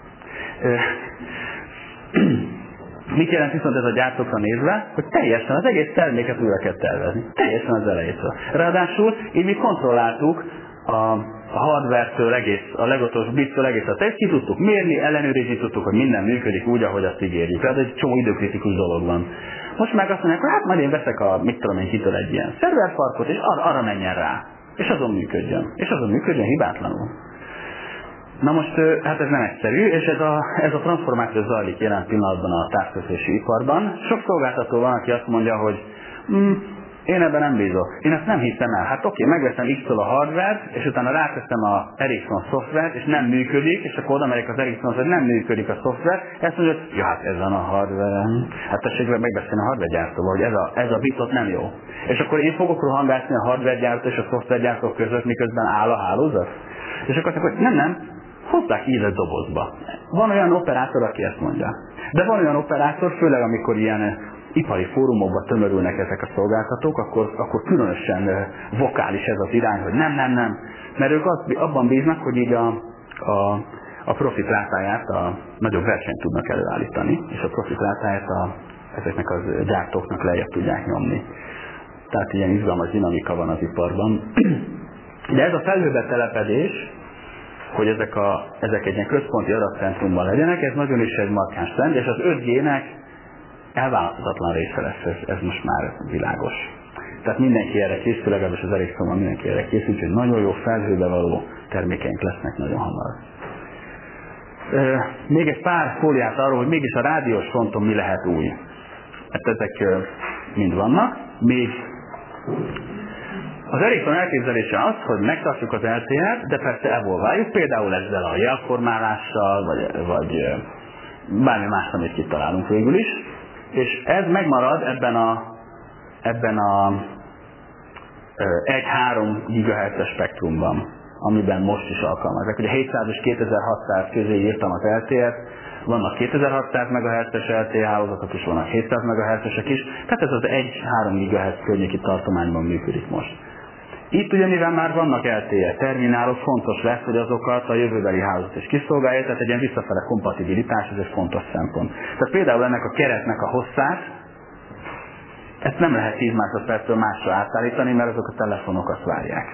S2: Mit jelent viszont ez a gyártókra nézve, hogy teljesen az egész terméket újra kell tervezni. Teljesen az elejétől. Ráadásul így mi kontrolláltuk a, a hardware-től egész, a legutolsó blitztől egész a teszt, ki tudtuk mérni, ellenőrizni tudtuk, hogy minden működik úgy, ahogy azt ígérjük. Tehát egy csomó időkritikus dolog van. Most meg azt mondják, hogy hát majd én veszek a, mit tudom én, kitől egy ilyen szerverfarkot, és arra, arra menjen rá. És azon működjön. És azon működjön hibátlanul. Na most, hát ez nem egyszerű, és ez a, ez a transformáció zajlik jelen pillanatban a távközlési iparban. Sok szolgáltató van, aki azt mondja, hogy mm, én ebben nem bízok, én ezt nem hiszem el. Hát oké, megveszem X-től a hardware-t, és utána ráteszem a Ericsson szoftvert, és nem működik, és akkor oda megyek az Ericsson, hogy nem működik a szoftver, ezt mondja, hogy ja, hát ez van a hardware. Hát tessék megbeszélni a hardware gyártóval, hogy ez a, ez a bitot nem jó. És akkor én fogok rohangászni a hardware gyártó és a szoftver gyártó között, miközben áll a hálózat. És akkor azt mondja, hogy nem, nem, hozzák ízet dobozba. Van olyan operátor, aki ezt mondja. De van olyan operátor, főleg amikor ilyen ipari fórumokban tömörülnek ezek a szolgáltatók, akkor, akkor különösen vokális ez az irány, hogy nem, nem, nem. Mert ők azt, abban bíznak, hogy így a, a, a profit rátáját, a nagyobb versenyt tudnak előállítani, és a profit rátáját a, ezeknek a gyártóknak lejjebb tudják nyomni. Tehát ilyen izgalmas dinamika van az iparban. De ez a felhőbe telepedés, hogy ezek, a, ezek egy ilyen központi adatcentrumban legyenek, ez nagyon is egy markáns trend, és az öt G-nek elválaszthatatlan része lesz, ez, ez most már világos. Tehát mindenki erre készül, legalábbis az Ericssonban mindenki erre készül, hogy nagyon jó felhőbe való termékeink lesznek nagyon hamar. E, még egy pár fóliát arról, hogy mégis a rádiós fronton mi lehet új. Hát ezek e, mind vannak, még az Ericsson elképzelése az, hogy megtartjuk az el té é-t, de persze evolváljuk, például ezzel a jelformálással, vagy, vagy bármi más, amit kitalálunk végül is. És ez megmarad ebben a, ebben a egy-három gigahertzes spektrumban, amiben most is alkalmazzák. Ugye hétszáz és kétezer-hatszáz közé írtam az el té é-t, vannak kétezer-hatszáz megahertzes el té é hálózatok is, vannak hétszáz megahertzesek is, tehát ez az egy-három gigahertz környéki tartományban működik most. Itt ugye mivel már vannak el té é terminálok, fontos lesz, hogy azokat a jövőbeli hálózat is kiszolgálja, tehát egy ilyen visszafele kompatibilitás, ez egy fontos szempont. Tehát például ennek a keretnek a hosszát, ezt nem lehet tíz másodperctől másra átállítani, mert azok a telefonok azt várják.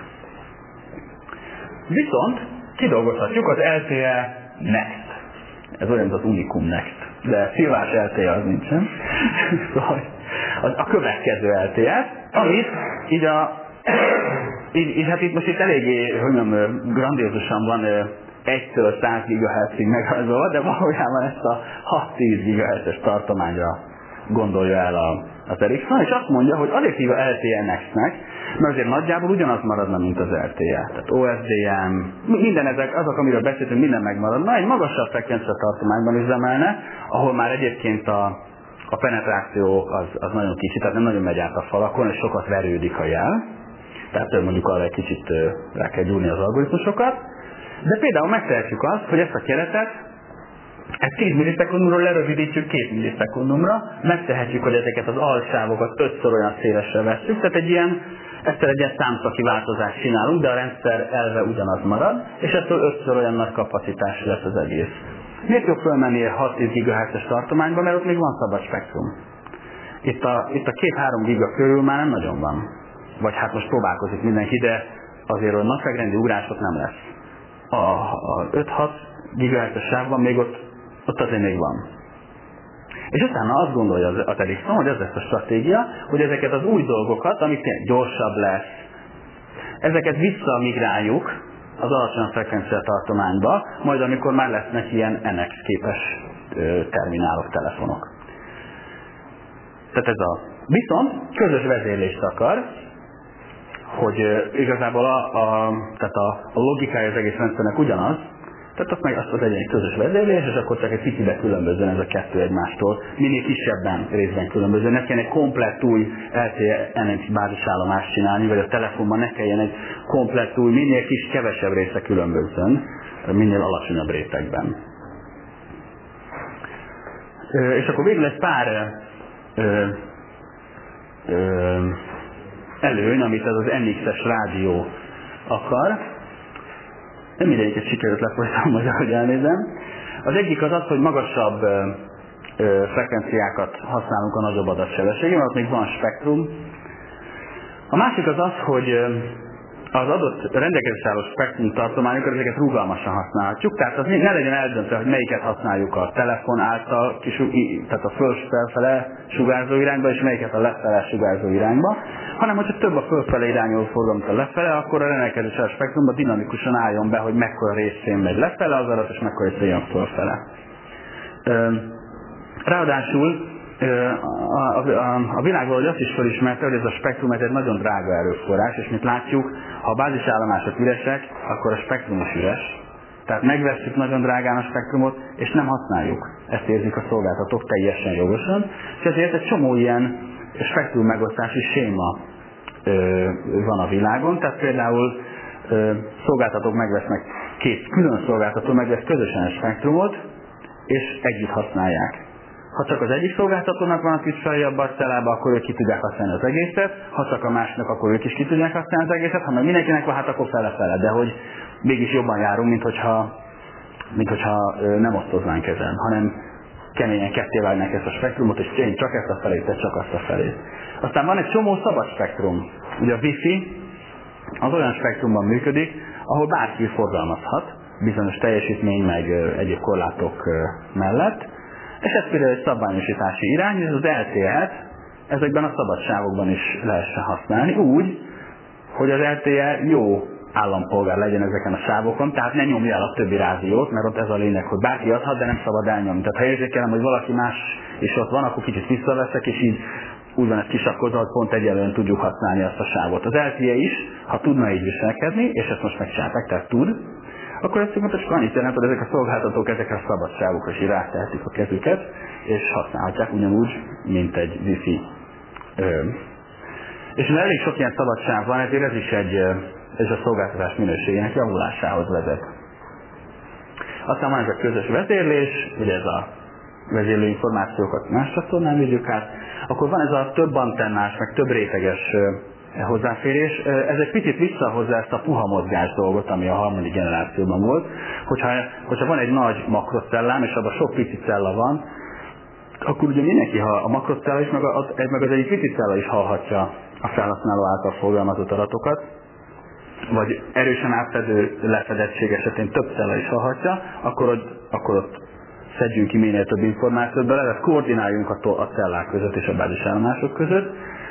S2: Viszont kidolgozhatjuk az el té é Next. Ez olyan, mint az Unicum Next. De szilvás el té é az nincsen. Szóval a következő el té é, amit így a Így, így, hát itt most itt eléggé, hogy mondjam, grandiózusan van egytől száz gigahertzig megrajzolva, de valójában ezt a hat-tíz gigahertzes tartományra gondolja el a, az Ericsson, és azt mondja, hogy azért hívja el té é Next-nek, mert azért nagyjából ugyanaz maradna, mint az el té é. Tehát o ef dé em, minden ezek, azok, amiről beszéltünk, minden megmaradna, egy magasabb frekvencia tartományban üzemelne, ahol már egyébként a, a penetráció az, az nagyon kicsi, tehát nem nagyon megy át a falakon, és sokat verődik a jel. Tehát mondjuk arra egy kicsit rá kell gyúrni az algoritmusokat. De például megtehetjük azt, hogy ezt a keretet ezt tíz millisekundumról lerövidítjük két millisekundumra, megtehetjük, hogy ezeket az alsávokat ötször olyan szélesre vesszük, tehát egy ilyen, ettől egy ilyen számszaki változást csinálunk, de a rendszer elve ugyanaz marad, és ettől ötször olyan nagy kapacitás lesz az egész. Miért jobb fölmenni hat-tíz gigahertzes tartományba, mert ott még van szabad spektrum. Itt a, itt a két-három giga körül már nem nagyon van. Vagy hát most próbálkozik mindenki, de azért olyan nagyságrendi ugrások nem lesz. A, a öt-hat gigahertzes sávban még ott, ott azért még van. És utána azt gondolja az, az Ericsson, hogy ez lesz a stratégia, hogy ezeket az új dolgokat, amik gyorsabb lesz, ezeket visszamigráljuk az alacsony frekvencia tartományba, majd amikor már lesznek ilyen en iksz képes terminálok, telefonok. Tehát ez a... Viszont közös vezérlést akar, hogy igazából a, a, tehát a, a logikája az egész rendszernek ugyanaz, tehát azt meg azt az legyen egy közös vezérlés, és akkor csak egy picibe különbözően ez a kettő egymástól, minél kisebben részben különbözően. Ne kelljen egy komplett új el té e en iksz bázisállomást csinálni, vagy a telefonban ne kelljen egy komplett új, minél kis, kevesebb része különbözően, minél alacsonyabb rétegben. És akkor végül egy pár ö, ö, előny, amit ez az en iksz-es rádió akar. Nem mindegyiket sikerült lefolytam, majd ahogy elnézem. Az egyik az az, hogy magasabb ö, ö, frekvenciákat használunk a nagyobb adatsebességben, mert ott még van spektrum. A másik az az, hogy ö, az adott rendelkezésre álló spektrum tartományokat, ezeket rugalmasan használhatjuk, tehát az ne legyen eldöntve, hogy melyiket használjuk a telefon által, tehát a fölfele sugárzó irányba, és melyiket a lefele sugárzó irányba, hanem hogyha több a fölfele irányuló forgalom, mint a lefele, akkor a rendelkezésre álló spektrumban dinamikusan álljon be, hogy mekkora részén megy lefele az adat, és mekkora részén jön fölfele. Ráadásul A, a, a világ valahogy azt is felismerte, hogy ez a spektrum ez egy nagyon drága erőforrás, és mint látjuk, ha a bázisállomások üresek, akkor a spektrum is üres. Tehát megvesszük nagyon drágán a spektrumot, és nem használjuk. Ezt érzik a szolgáltatók teljesen jogosan, és ezért egy csomó ilyen spektrum megosztási séma ö, van a világon. Tehát például ö, szolgáltatók megvesznek, két külön szolgáltató megvesz közösen a spektrumot, és együtt használják. Ha csak az egyik szolgáltatónak van a kis feljabb barcellába, akkor ők ki tudják használni az egészet, ha csak a másnak, akkor ők is ki tudják használni az egészet, ha meg mindenkinek van, hát akkor fele-fele, de hogy mégis jobban járunk, mint hogyha, mint hogyha nem osztoznánk ezen, hanem keményen ketté vágnánk ezt a spektrumot, és én csak ezt a felét, te csak azt a felét. Aztán van egy csomó szabad spektrum. Ugye a Wi-Fi az olyan spektrumban működik, ahol bárki forgalmazhat, bizonyos teljesítmény meg egyéb korlátok mellett, és ez például egy szabványosítási irány, és az el té e-t ezekben a szabadságokban is lehessen használni, úgy, hogy az el té e jó állampolgár legyen ezeken a sávokon, tehát ne nyomja el a többi rádiót, mert ott ez a lényeg, hogy bárki adhat, de nem szabad elnyomni. Tehát ha érzékelem, hogy valaki más is ott van, akkor kicsit visszaveszek, és így úgy van ez kisakkozva, hogy pont egyelően tudjuk használni azt a sávot. Az el té e is, ha tudna így viselkedni, és ezt most megcsinálták, tehát tud, akkor ezt pontosan annyit jelent, hogy ezek a szolgáltatók ezekre a szabadságokra is rátehetik a kezüket, és használhatják ugyanúgy, mint egy Wi-Fi. És mivel elég sok ilyen szabadság van, ezért ez is egy, ez a szolgáltatás minőségének javulásához vezet. Aztán van ez a közös vezérlés, ugye ez a vezérlő információkat más csatornán vigyük át, akkor van ez a több antennás, meg több réteges hozzáférés. Ez egy picit visszahozza ezt a puha mozgás dolgot, ami a harmadik generációban volt. Hogyha, hogyha van egy nagy makrocellám, és abban sok pici cella van, akkor ugye mindenki, ha a makrocella is, meg, a, meg az egyik pici cella is hallhatja a felhasználó által forgalmazott adatokat, vagy erősen átfedő lefedettség esetén több cella is hallhatja, akkor ott, akkor ott szedjünk ki minél több információt bele, tehát koordináljunk a, a cellák között és a bázisállomások között.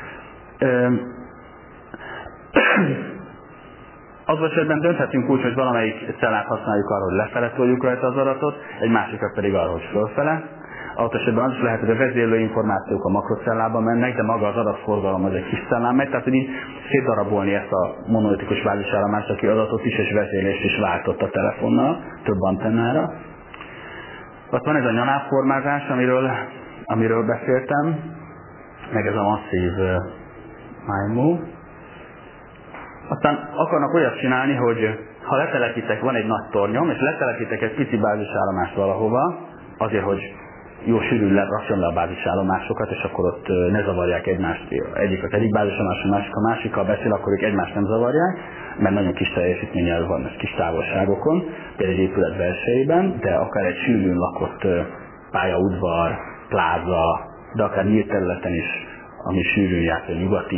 S2: Az esetben dönthetünk úgy, hogy valamelyik cellát használjuk arra, hogy lefele toljuk rajta az adatot, egy másikat pedig arra, hogy fölfele. Ahhoz esetben az is lehet, hogy a vezérlő információk a makrocellában mennek, de maga az adatforgalom az egy kis cellán megy, tehát hogy így szétdarabolni ezt a monolitikus bázisállomást, aki adatot is és vezérlést is váltott a telefonnal, több antennára. Ott van ez a nyanávformázás, amiről, amiről beszéltem, meg ez a masszív uh, MIMO. Aztán akarnak olyat csinálni, hogy ha letelepítek, van egy nagy tornyom, és letelepítek egy pici bázisállomást valahova, azért, hogy jó sűrűn rakjam le a bázisállomásokat, és akkor ott ne zavarják egymást. Egyik az egyik bázisállomás, a másik a másik, ha beszél, akkor ők egymást nem zavarják, mert nagyon kis teljesítménnyel van, ez kis távolságokon, például egy épület belsejében, de akár egy sűrűn lakott pályaudvar, pláza, de akár nyílt területen is, ami sűrűn járt, a nyugati.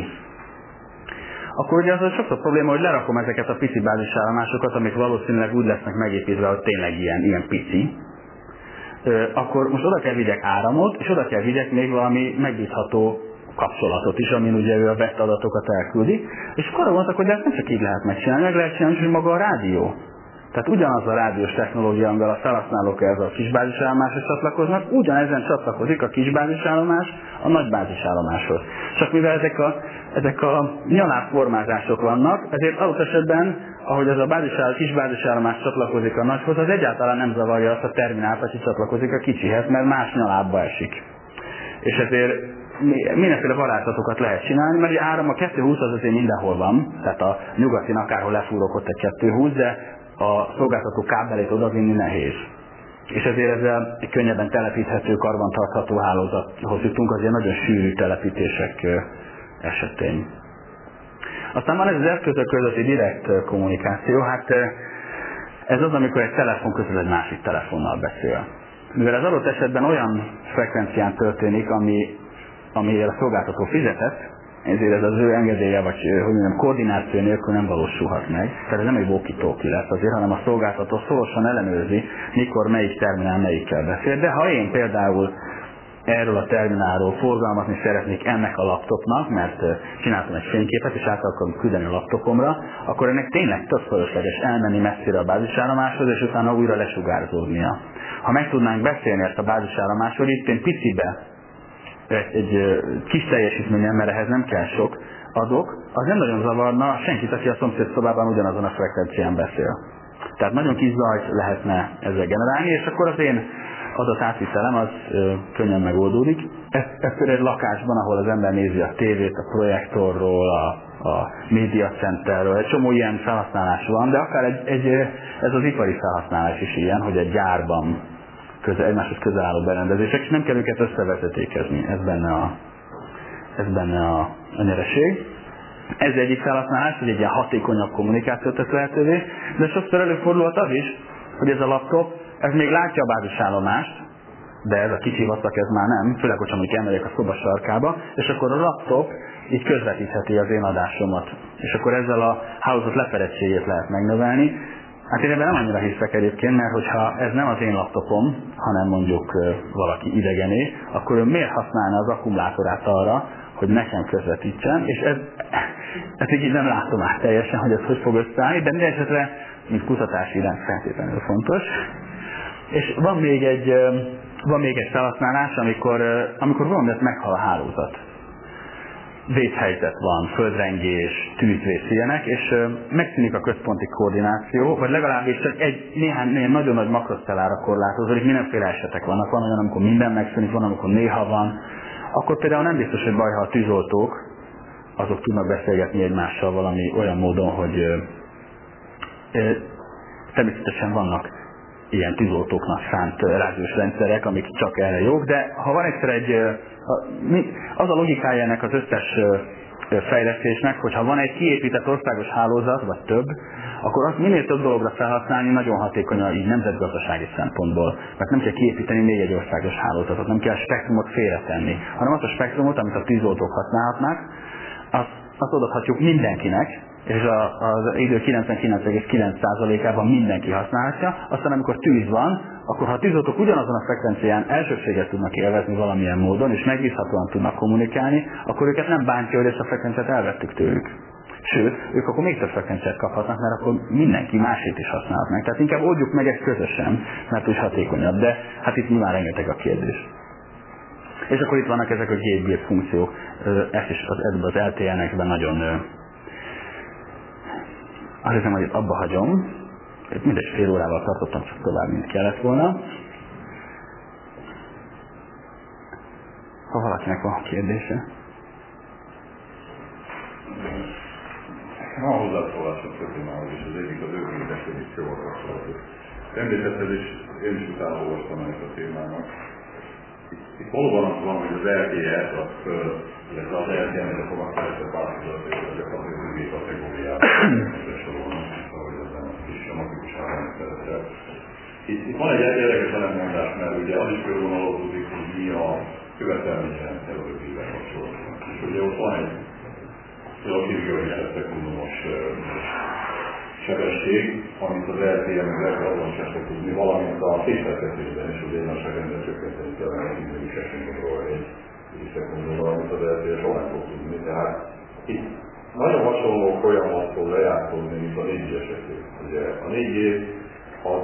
S2: Akkor ugye az a sokszor probléma, hogy lerakom ezeket a pici bázisállomásokat, amik valószínűleg úgy lesznek megépítve, hogy tényleg ilyen, ilyen pici. Akkor most oda kell vigyek áramot, és oda kell vigyek még valami megbízható kapcsolatot is, amin ugye ő a vett adatokat elküldi. És akkor mondtak, hogy ezt nem csak így lehet megcsinálni, meg lehet csinálni, hogy maga a rádió. Tehát ugyanaz a rádiós technológia, amivel a felhasználók ez a kis bázisállomáshoz csatlakoznak, ugyanezen csatlakozik a kis bázisállomás a nagy bázisállomáshoz. Csak mivel ezek a, ezek a nyaláb formázások vannak, ezért adott esetben, ahogy ez a bázisál, kis bázisállomás csatlakozik a nagyhoz, az egyáltalán nem zavarja azt a terminált, aki csatlakozik a kicsihez, mert más nyalábba esik. És ezért mindenféle varázslatokat lehet csinálni, mert áram a kettőhúsz az azért mindenhol van, tehát a nyugatin akárhol lefúrok ott egy kettőhúsz, de a szolgáltató kábelét odavinni nehéz. És ezért ezzel egy könnyebben telepíthető, karbantartható hálózathoz jutunk, azért nagyon sűrű telepítések esetén. Aztán van ez az eszközök közötti direkt kommunikáció, hát ez az, amikor egy telefon közül egy másik telefonnal beszél. Mivel az adott esetben olyan frekvencián történik, ami, amire a szolgáltató fizetett, ezért ez az ő engedélye, vagy hogy mondjam, koordináció nélkül nem valósulhat meg. Tehát ez nem egy walkie-talkie lesz azért, hanem a szolgáltató szorosan ellenőrzi, mikor melyik terminál melyikkel beszél. De ha én például erről a terminálról forgalmazni szeretnék ennek a laptopnak, mert csináltam egy fényképet, és át akarom küldeni a laptopomra, akkor ennek tényleg tök fölösleges elmenni messzire a bázisállomáshoz, és utána újra lesugárzódnia. Ha meg tudnánk beszélni ezt a bázisállomásról, itt én picibe, egy kis teljesítményen, mert ehhez nem kell sok adok, az nem nagyon zavarna senkit, aki a szomszéd szobában ugyanazon a frekvencián beszél. Tehát nagyon kis zajt lehetne ezzel generálni, és akkor az én adatátvitelem az ö, könnyen megoldódik. Ez, ez például egy lakásban, ahol az ember nézi a tévét, a projektorról, a, a médiacenterről, egy csomó ilyen felhasználás van, de akár egy, egy, ez az ipari felhasználás is ilyen, hogy egy gyárban közel, egymáshoz közel álló berendezések, és nem kell őket összevezetékezni. Ez benne a, ez benne a, a nyereség. Ez egyik felhasználás, hogy egy ilyen hatékonyabb kommunikációt tesz lehetővé, de sokszor előfordulhat az is, hogy ez a laptop, ez még látja a bázisállomást, de ez a kicsi vacak ez már nem, főleg, hogyha mondjuk elmegyek a szoba sarkába, és akkor a laptop így közvetítheti az én adásomat. És akkor ezzel a hálózat lefedettségét lehet megnövelni. Hát én ebben nem annyira hiszek egyébként, mert hogyha ez nem az én laptopom, hanem mondjuk valaki idegené, akkor ő miért használna az akkumulátorát arra, hogy nekem közvetítsen, és ez, ezt így nem látom át teljesen, hogy ez hogy fog összeállni, de minden esetre, mint kutatási irány feltétlenül fontos. És van még egy, van még egy felhasználás, amikor, amikor valamit meghal a hálózat. Vészhelyzet van, földrengés, tűzvész ilyenek, és megszűnik a központi koordináció, vagy legalábbis csak egy néhány, néhány nagyon nagy makroszcellára korlátozódik, mindenféle esetek vannak. Van olyan, amikor minden megszűnik, van, amikor néha van. Akkor például nem biztos, hogy baj, ha a tűzoltók, azok tudnak beszélgetni egymással valami olyan módon, hogy ö, ö, természetesen vannak ilyen tűzoltóknak szánt rádiós rendszerek, amik csak erre jók, de ha van egyszer egy, az a logikája ennek az összes fejlesztésnek, hogyha van egy kiépített országos hálózat, vagy több, akkor azt minél több dologra felhasználni nagyon hatékonyan így nemzetgazdasági szempontból. Mert nem kell kiépíteni még egy országos hálózatot, nem kell spektrumot félretenni, hanem azt a spektrumot, amit a tűzoltók használhatnak, azt, azt odaadhatjuk mindenkinek, és az idő kilencvenkilenc egész kilenc százalékában mindenki használhatja. Aztán amikor tűz van, akkor ha a tűzoltók ugyanazon a frekvencián elsőbséget tudnak élvezni valamilyen módon, és megbízhatóan tudnak kommunikálni, akkor őket nem bántja, hogy ezt a frekvenciát elvettük tőlük. Sőt, ők akkor még több frekvenciát kaphatnak, mert akkor mindenki másét is használhatnak. Tehát inkább oldjuk meg ezt közösen, mert úgy hatékonyabb, de hát itt nyilván rengeteg a kérdés. És akkor itt vannak ezek a gép-gép funkciók, ezt is az, az el té en-ekben nagyon... Azt hiszem, hogy abba hagyom. Mindegy fél órával tartottam csak tovább, mint kellett volna. Ha valakinek van kérdése.
S3: van hozzászólásom témához, és az egyik az öt G definícióval kapcsolatos. Említetted, és én is utána olvastam ennek a témának. Itt, itt valóban az van, hogy az er té es, az, illetve az er té es-nek a fogadásra változott, hogy a kategóriai kategóriában besorolnak, ahogy az nem is a magikusában szerepel. Itt, itt van egy érdekes ellentmondás, mert ugye az is körvonalazódik, hogy mi a követelményrendszer az öt-vel kapcsolatban. És ugye ott van egy lakívgörgyesekundumos sebesség, amit az er té em meg lehet azon sem fog tudni, valamint a tételkezésben is, ugye nagyságrendet csökkenteni kellene a tíz sekundumról egy szekundumról, amit az er té es alá fog tudni. Tehát itt nagyon hasonló folyamat fog lejátszódni, mint a négy G esetén. Ugye a négy G az,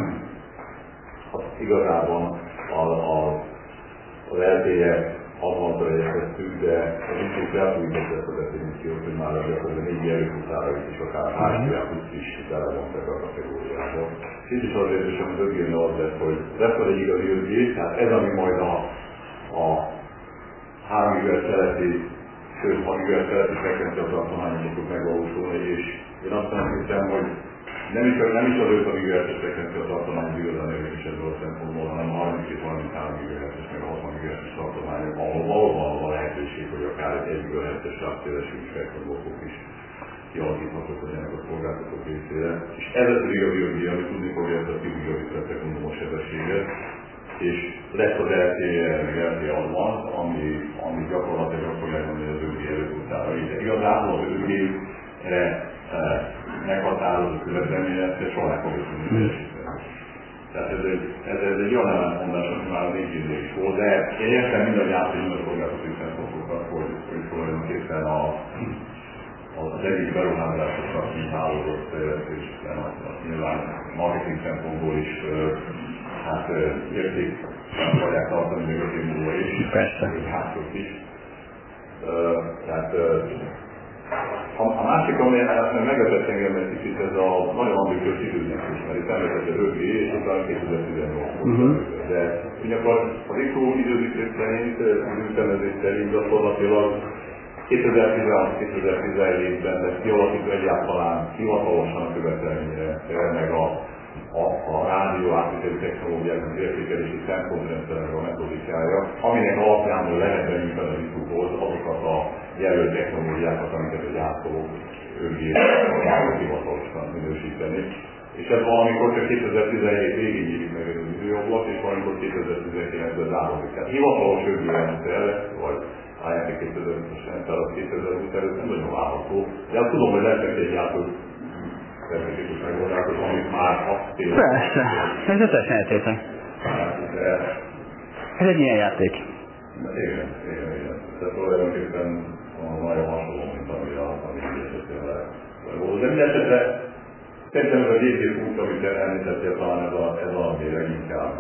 S3: az igazában a, a, az er té es azonnal elkezdtük, de az inkább elfújtott ezt a definíciót, hogy már gyakorlatilag négy erőfutárait is, akár háromját is belevontak a kategóriába. Itt is azért is, hogy az öt G-nél az lesz, hogy lesz egy igazi öt G, tehát ez, ami majd a, a három gigahertz feletti, sőt hat gigahertz feletti frekvencia tartományon fog megvalósulni, és én azt nem hiszem, hogy nem is, nem is az öt gigahertz frekvencia tartományon igazán érdekes ebből a szempontból, hanem a harminckét-harminchárom gigahertz meg a hatvan gigahertz tartományok, ahol valóban van lehetőség, hogy akár egy egy gigahertz sávszélesű spektrumblokok is kialakíthatók legyenek a szolgáltatók részére. És ez az igazi öt G, ami tudni fogja ezt a tíz gigabit szekundumos sebességet, és lesz az er té er, meg er té er van, ami, ami gyakorlatilag akkor megmondani az öt G előfutára. Igazából az öt G-re meghatározó követelményeket soha nem fogjuk tudni teljesíteni. Tehát ez egy, ez, ez egy olyan ellentmondás, ami már a négy G-nél is volt, de én értem mindannyiát, hogy minden szolgáltatói szempontokat, hogy, hogy tulajdonképpen a, az egyik beruházásokra kihálózott fejlesztésben, azt nyilván marketing szempontból is hát érték akarják tartani még öt év múlva is, és hátszott is. Tehát A, a másik, ami megvetett engem egy kicsit, ez a nagyon ambiciózus időzítés, mert itt említett az öt G és utána kétezer-tizennyolc. Uh-huh. De ugyanakkor az i kú időzítés szerint, az ütemezés szerint gyakorlatilag kétezer-tizenhat-kétezer-tizenhétben lesz kialakítva egyáltalán hivatalosan a követelményrendszer, meg a, a, a rádió átviteli technológiáknak értékelési szempontrendszernek a metodikája, aminek alapján lehet benyújtani az i kúhoz azokat a jelölt technológiákat, amiket a gyártók ők hivatalosan minősíteni. És ez valamikor csak kétezer-tizenhét végig nyílik meg az időjoglat, és valamikor kétezer-tizenkilencben záródik. Tehát hivatalos őrgérendszer, vagy á en té kétezer-húszas rendszer, az kétezer-húsz előtt nem nagyon várható, de azt tudom, hogy lesznek egy gyártó természetes megoldások, amit már azt tényleg.
S2: Persze, ez ötösen eltétek. Ez egy ilyen játék.
S3: Igen, igen, igen. Tehát tulajdonképpen nagyon hasonló, mint ami a esetén volt. De minden esetre szerintem ez a gé pé út, amit említettél, talán ez, a, ez valami leginkább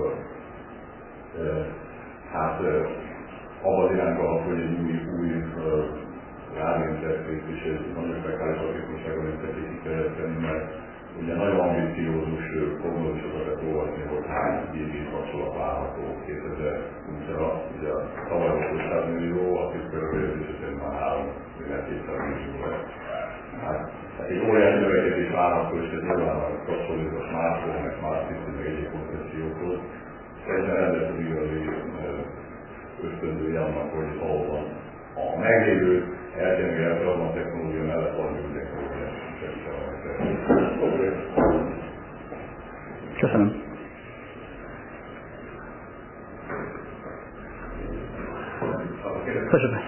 S3: hát abban az irányba, hogy egy új, új rádióinterfész és egy nagyon spekális alapítóságon ki kell tenni, mert ugye nagyon ambiciózus prognózisokat olvasni, hogy hány gé pé kapcsolat várható kétezer-húszra. Ugye a tavaly volt száz millió, azt is körülbelül, és szerintem már három milliárd millió lesz. Hát egy óriási növekedés várható, és ez nyilván kapcsolódik a smartphone, meg smart system, meg egyéb koncepciókhoz. Szerintem ez lesz az igazi ösztöndője annak, hogy valóban a meglévő eltérő eltérő technológia mellett valami új technológiát segíteni.
S2: Köszönöm. Köszönöm.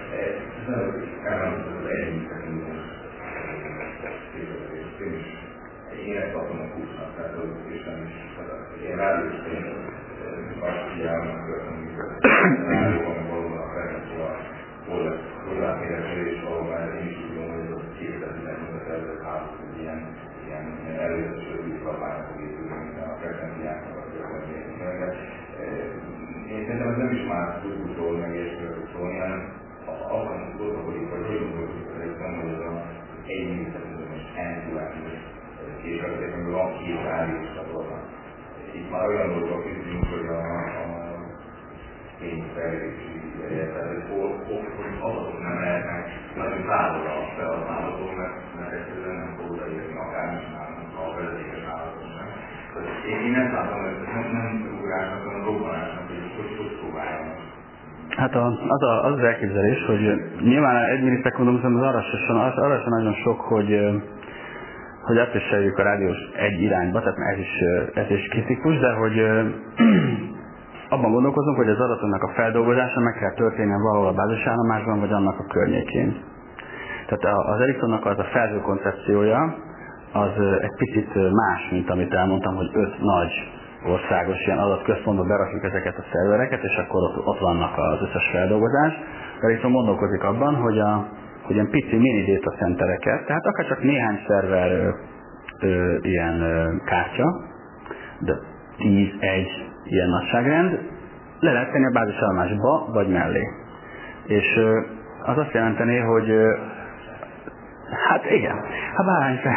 S4: Én ezt tartom a kulcsnak, tehát az is nem is, én rádiós én azt figyelmet történik, rádióban valóban a frekvencia hozzáférhető, és valóban én is tudom, hogy az kétezer-tizennyolc előtt három ilyen, ilyen előzetes újszabályok fog épülni, minden a frekvenciáknak a történetében. Én szerintem ez nem is már tud szólni, meg és tud szólni, hanem azon gondolkodik, hogy hogy gondolkodik az egészen, hogy ez a egy millisekundumos endulányos képességekből van két rádiós csatorna. Itt már olyan dolgok küzdünk, hogy a, a fényfelési ideje, tehát hogy hol, hol, hogy adatok nem lehetnek nagyon távol a felhasználható, mert, mert egyszerűen nem
S2: Hát a, az, a, az az elképzelés, hogy nyilván egy millisekundum az arra sem, arra sem nagyon sok, hogy, hogy átviseljük a rádiós egy irányba, tehát ez is, ez is kritikus, de hogy abban gondolkozunk, hogy az adatoknak a feldolgozása meg kell történnie valahol a bázisállomásban, vagy annak a környékén. Tehát az Ericssonnak az a felhő koncepciója, az egy picit más, mint amit elmondtam, hogy öt nagy országos ilyen adatközpontba berakjuk ezeket a szervereket, és akkor ott, ott vannak az összes feldolgozás. Ericsson gondolkozik abban, hogy, a, hogy ilyen pici mini data centereket, tehát akár csak néhány szerver ö, ö, ilyen ö, kártya, de tíz, egy ilyen nagyságrend, le lehet tenni a bázisállomásba, vagy mellé. És ö, az azt jelenteni, hogy ö, hát igen, hát bárhány fel.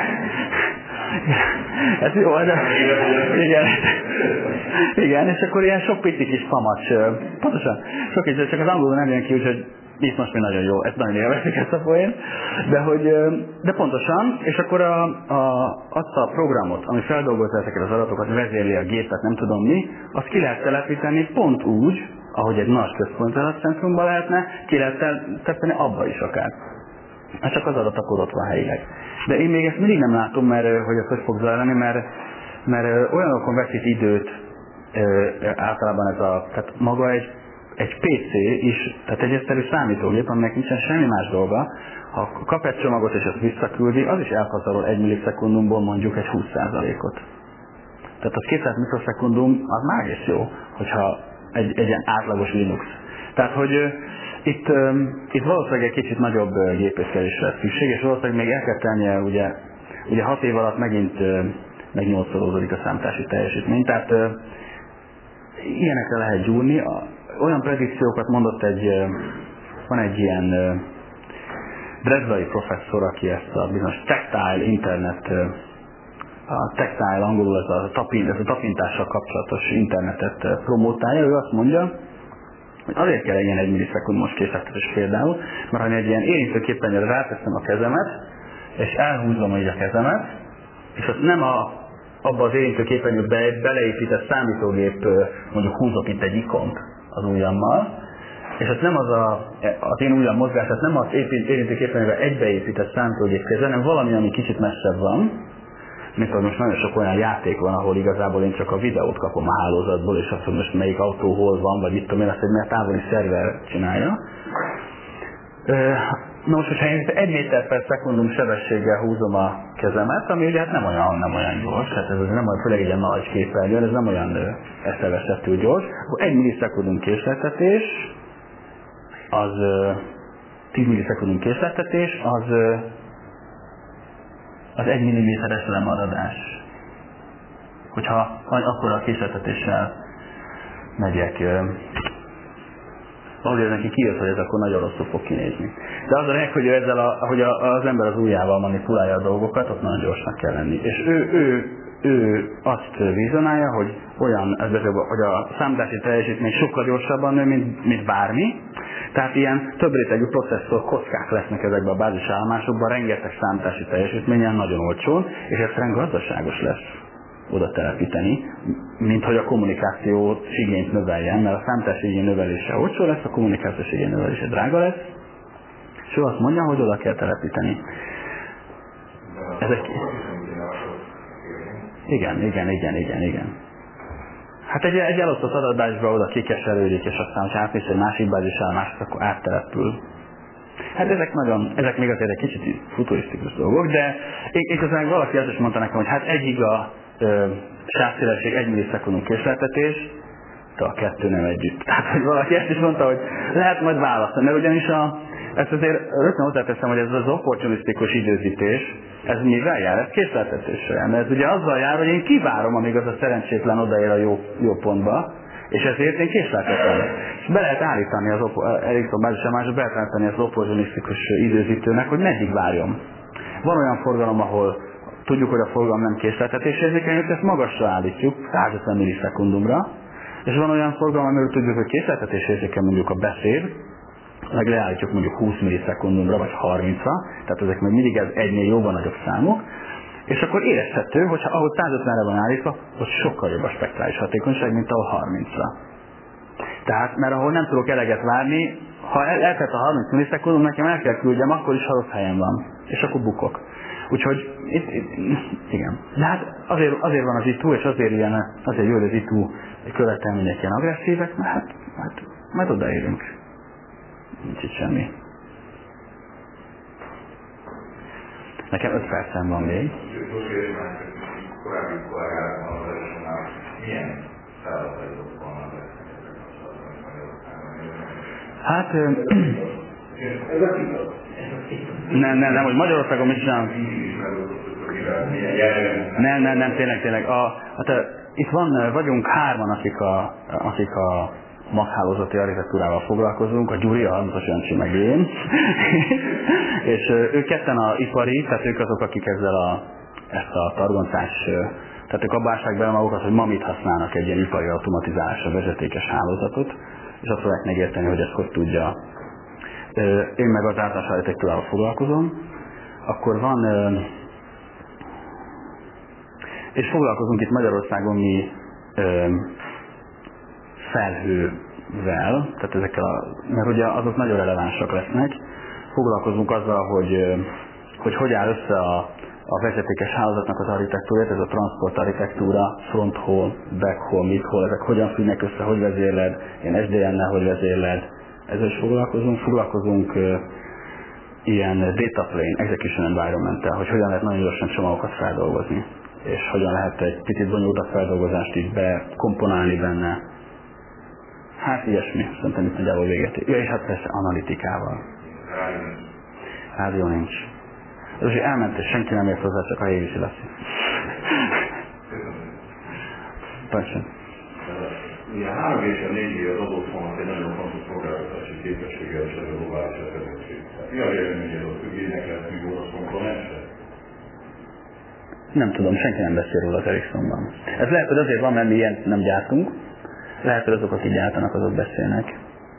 S2: Ez jó, de igen. Igen, és akkor ilyen sok pici kis famacs, pontosan, sok kis, csak az angolul nem jön ki, úgyhogy itt most még nagyon jó, ezt nagyon élvezik ezt a poén, de hogy, de pontosan, és akkor a, a, azt a programot, ami feldolgozza ezeket az adatokat, vezérli a gépet, nem tudom mi, azt ki lehet telepíteni pont úgy, ahogy egy nagy központi adatcentrumban lehetne, ki lehet telepíteni abba is akár. Hát csak az adat akkor ott van helyileg. De én még ezt mindig nem látom, mert hogy ez hogy fog zajlani, mert, mert olyanokon veszít időt általában ez a, tehát maga egy, egy pé cé is, tehát egy egyszerű számítógép, aminek nincsen semmi más dolga, ha kap egy csomagot és ezt visszaküldi, az is elpazarol egy millisekundumból mondjuk egy húsz százalékot. Tehát az kétszáz mikrosekundum az már is jó, hogyha egy, egy ilyen átlagos Linux. Tehát, hogy Itt, itt valószínűleg egy kicsit nagyobb gépészkelésre lesz szükség, és valószínűleg még el kell tennie, ugye, ugye hat év alatt megint meg nyolcszorozódik a számítási teljesítmény, tehát ilyenekre lehet gyúrni. Olyan predikciókat mondott egy, van egy ilyen Dresdai professzor, aki ezt a bizonyos tactile internet, a tactile angolul ez a, tapint, ez a tapintással kapcsolatos internetet promotálja, ő azt mondja, hogy azért kell egy ilyen egy millisekundumos készletetés például, mert ha egy ilyen érintőképernyőre ráteszem a kezemet, és elhúzom így a kezemet, és azt nem a, abba az érintőképernyőbe beleépített számítógép, mondjuk húzok itt egy ikont az ujjammal, és azt nem az a, az én ujjam mozgás, tehát nem az érintőképernyőbe egybeépített számítógép kezel, hanem valami, ami kicsit messzebb van, mint hogy most nagyon sok olyan játék van, ahol igazából én csak a videót kapom a hálózatból, és azt, hogy most melyik autó hol van, vagy mit tudom én, azt egy mert távoli szerver csinálja. Na most, hogyha én egy méter per szekundum sebességgel húzom a kezemet, ami ugye hát nem olyan, nem olyan gyors, hát ez nem olyan, főleg egy ilyen nagy képernyőn, ez nem olyan eszeveszettő gyors, akkor egy millisekundum késleltetés, az tíz millisekundum késleltetés, az az egy milliméteres lemaradás. Hogyha akkor a késleltetéssel megyek, ahogy ez neki kijött, hogy ez akkor nagyon rosszul fog kinézni. De az a lényeg, hogy ezzel a, hogy az ember az ujjával manipulálja a dolgokat, ott nagyon gyorsnak kell lenni. És ő, ő, ő azt vizionálja, hogy olyan, hogy a számítási teljesítmény sokkal gyorsabban nő, mint, mint bármi. Tehát ilyen több rétegű processzor kockák lesznek ezekben a bázisállomásokban, rengeteg számítási teljesítményen, nagyon olcsón, és egyszerűen gazdaságos lesz oda telepíteni, mint hogy a kommunikáció igényt növeljen, mert a számítási igény növelése olcsó lesz, a kommunikációs igény növelése drága lesz, és ő azt mondja, hogy oda kell telepíteni. Ezek... Igen, igen, igen, igen, igen. Hát egy, egy elosztott adatbázisba oda kikeserődik, és aztán, ha átmész egy másik bázisállomásra, akkor áttelepül. Hát ezek nagyon, ezek még azért egy kicsit futurisztikus dolgok, de igazán valaki azt is mondta nekem, hogy hát egy giga sávszélesség, egy millisekundum késleltetés, de a kettő nem együtt. Tehát, hogy valaki ezt is mondta, hogy lehet majd választani, mert ugyanis a, ezt azért rögtön hozzáteszem, hogy ez az opportunisztikus időzítés, ez mivel jár? Ez késleltetéssel jár. Mert ez ugye azzal jár, hogy én kivárom, amíg az a szerencsétlen odaér a jó, jó pontba, és ezért én késleltetem. És be lehet állítani az Ericsson bázisállomásra, be lehet állítani az opportunisztikus időzítőnek, hogy meddig várjon. Van olyan forgalom, ahol tudjuk, hogy a forgalom nem késleltetésérzékeny, ezt magasra állítjuk, százötven millisekundumra, és van olyan forgalom, amiről tudjuk, hogy késleltetésérzékeny mondjuk a beszéd, meg leállítjuk mondjuk húsz millisekundumra, vagy harmincra, tehát ezek még mindig ez egynél jóban nagyobb számok, és akkor érezhető, hogyha ahogy százötvenre van állítva, ott sokkal jobb a spektrális hatékonyság, mint ahol harmincra. Tehát, mert ahol nem tudok eleget várni, ha el, eltelt a harminc millisekundum, nekem el kell küldjem, akkor is ha rossz helyen van. És akkor bukok. Úgyhogy, itt, itt, igen. De hát azért, azért van az i two, és azért, ilyen, azért jó, hogy az i two követelmények ilyen agresszívek, mert hát, hát majd odaérünk. Nincs itt semmi. Nekem öt percem van még.
S3: Korábbi kollégák van az elsőnál, milyen feladatok vannak ezzel
S2: Hát...
S3: Ez a igaz.
S2: Nem, nem, nem, hogy Magyarországon mit csinálunk. Nem, nem, nem, tényleg, tényleg. A, hát, itt van, vagyunk hárman, akik a, akik a maghálózati architektúrával foglalkozunk, a Gyuri, a Halmos Jancsi meg én. És ők ketten a ipari, tehát ők azok, akik ezzel a, ezt a targoncás, tehát ők abba ássák bele magukat, hogy ma mit használnak egy ilyen ipari automatizálásra vezetékes hálózatot, és azt fogják megérteni, hogy ezt hogy tudja. Én meg az általános architektúrával foglalkozom, akkor van, és foglalkozunk itt Magyarországon mi felhővel, tehát ezekkel a, mert ugye azok nagyon relevánsak lesznek, foglalkozunk azzal, hogy hogy, hogy áll össze a, a vezetékes hálózatnak az architektúrát, ez a transport architektúra, front hall, back hall, mid hall, ezek hogyan függnek össze, hogy vezérled, ilyen es dé en-nel hogy vezérled, ezzel is foglalkozunk, foglalkozunk uh, ilyen data plane, execution environment-tel, hogy hogyan lehet nagyon gyorsan csomagokat feldolgozni, és hogyan lehet egy picit bonyolultabb feldolgozást így bekomponálni benne. Hát ilyesmi, szerintem itt nagyjából véget. Ja, és hát persze analitikával. Rádió nincs. Ez azért elment, és senki nem ért hozzá, csak a Hévisi Laci. Persze.
S3: Ugye a három G és a négy G az adott vonat egy nagyon fontos szolgáltatási képességgel és ez a globális eredménység. Mi a véleményed, hogy függének lesz még orosz komponense?
S2: Nem tudom, senki nem beszél róla az Ericssonban. Ez lehet, hogy azért van, mert mi ilyet nem gyártunk. Lehet, hogy azok, akik gyártanak, azok beszélnek.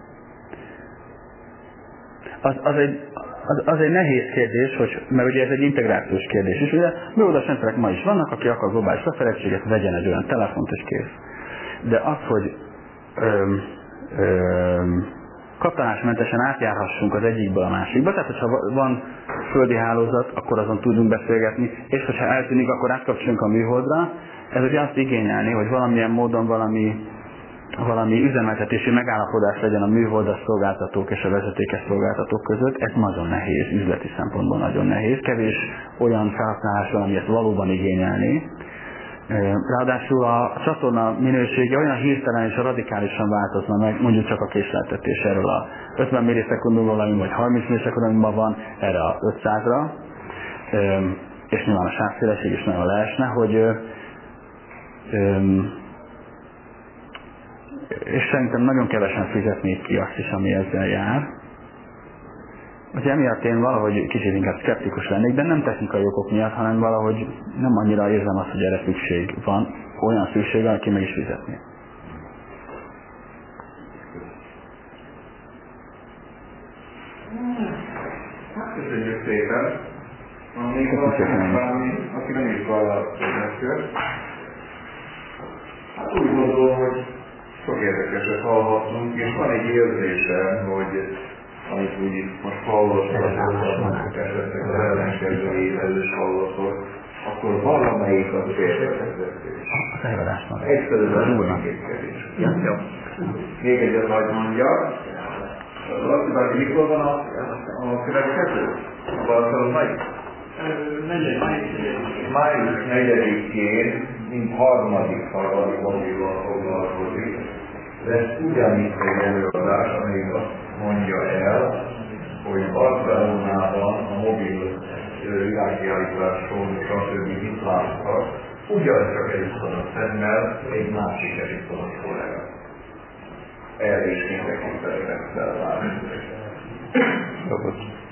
S2: Az, az, egy, az, az egy nehéz kérdés, hogy, mert ugye ez egy integrációs kérdés is. Ugye műholdas rendszerek ma is vannak, aki akar globális lefedettséget, vegyen egy olyan telefont és kész. De az, hogy öm, öm, kattanásmentesen átjárhassunk az egyikből a másikba, tehát hogyha van földi hálózat, akkor azon tudunk beszélgetni, és hogyha eltűnik, akkor átkapcsolunk a műholdra. Ez ugye azt igényelni, hogy valamilyen módon valami, valami üzemeltetési megállapodás legyen a műholdas szolgáltatók és a vezetékes szolgáltatók között. Ez nagyon nehéz, üzleti szempontból nagyon nehéz. Kevés olyan felhasználás van, ami ezt valóban igényelni. Ráadásul a csatorna minősége olyan hirtelen és radikálisan változna meg, mondjuk csak a késleltetés erről a ötven millisekundumról, ami vagy harminc millisekundumban van, erre a ötszázra, és nyilván a sávszélesség is nagyon leesne, hogy és szerintem nagyon kevesen fizetnék ki azt is, ami ezzel jár. Úgyhogy emiatt én valahogy kicsit inkább szkeptikus lennék, de nem technikai okok miatt, hanem valahogy nem annyira érzem azt, hogy erre szükség van, olyan szükség van, aki meg is fizetni.
S3: Hát köszönjük szépen! Van még valami, aki nem is valami kérdezkör. Hát úgy gondolom, hogy sok érdekeset hallhattunk, és van egy érzésem, hogy amit úgy itt most hallottak, esetleg az ellenkező ételős hallatok, akkor valamelyik az félrevezetés.
S2: Az előadásban.
S3: Egyszerűen az úrnakétkedés.
S2: Ja, jó.
S3: Még egyet majd mondjak. Laci, mikor van a, a következő? A Barcelona melyik? Május negyedikén, mint harmadik harmadik mobilval foglalkozik. Lesz ugyanitt egy előadás, amelyik azt mondja el, hogy Barcelonában a mobil világkiállításról, stb. Mit láttak, ugyancsak egy uszonat szemmel egy másik uszonat kollega. Erre is mindenki szeretettel várni.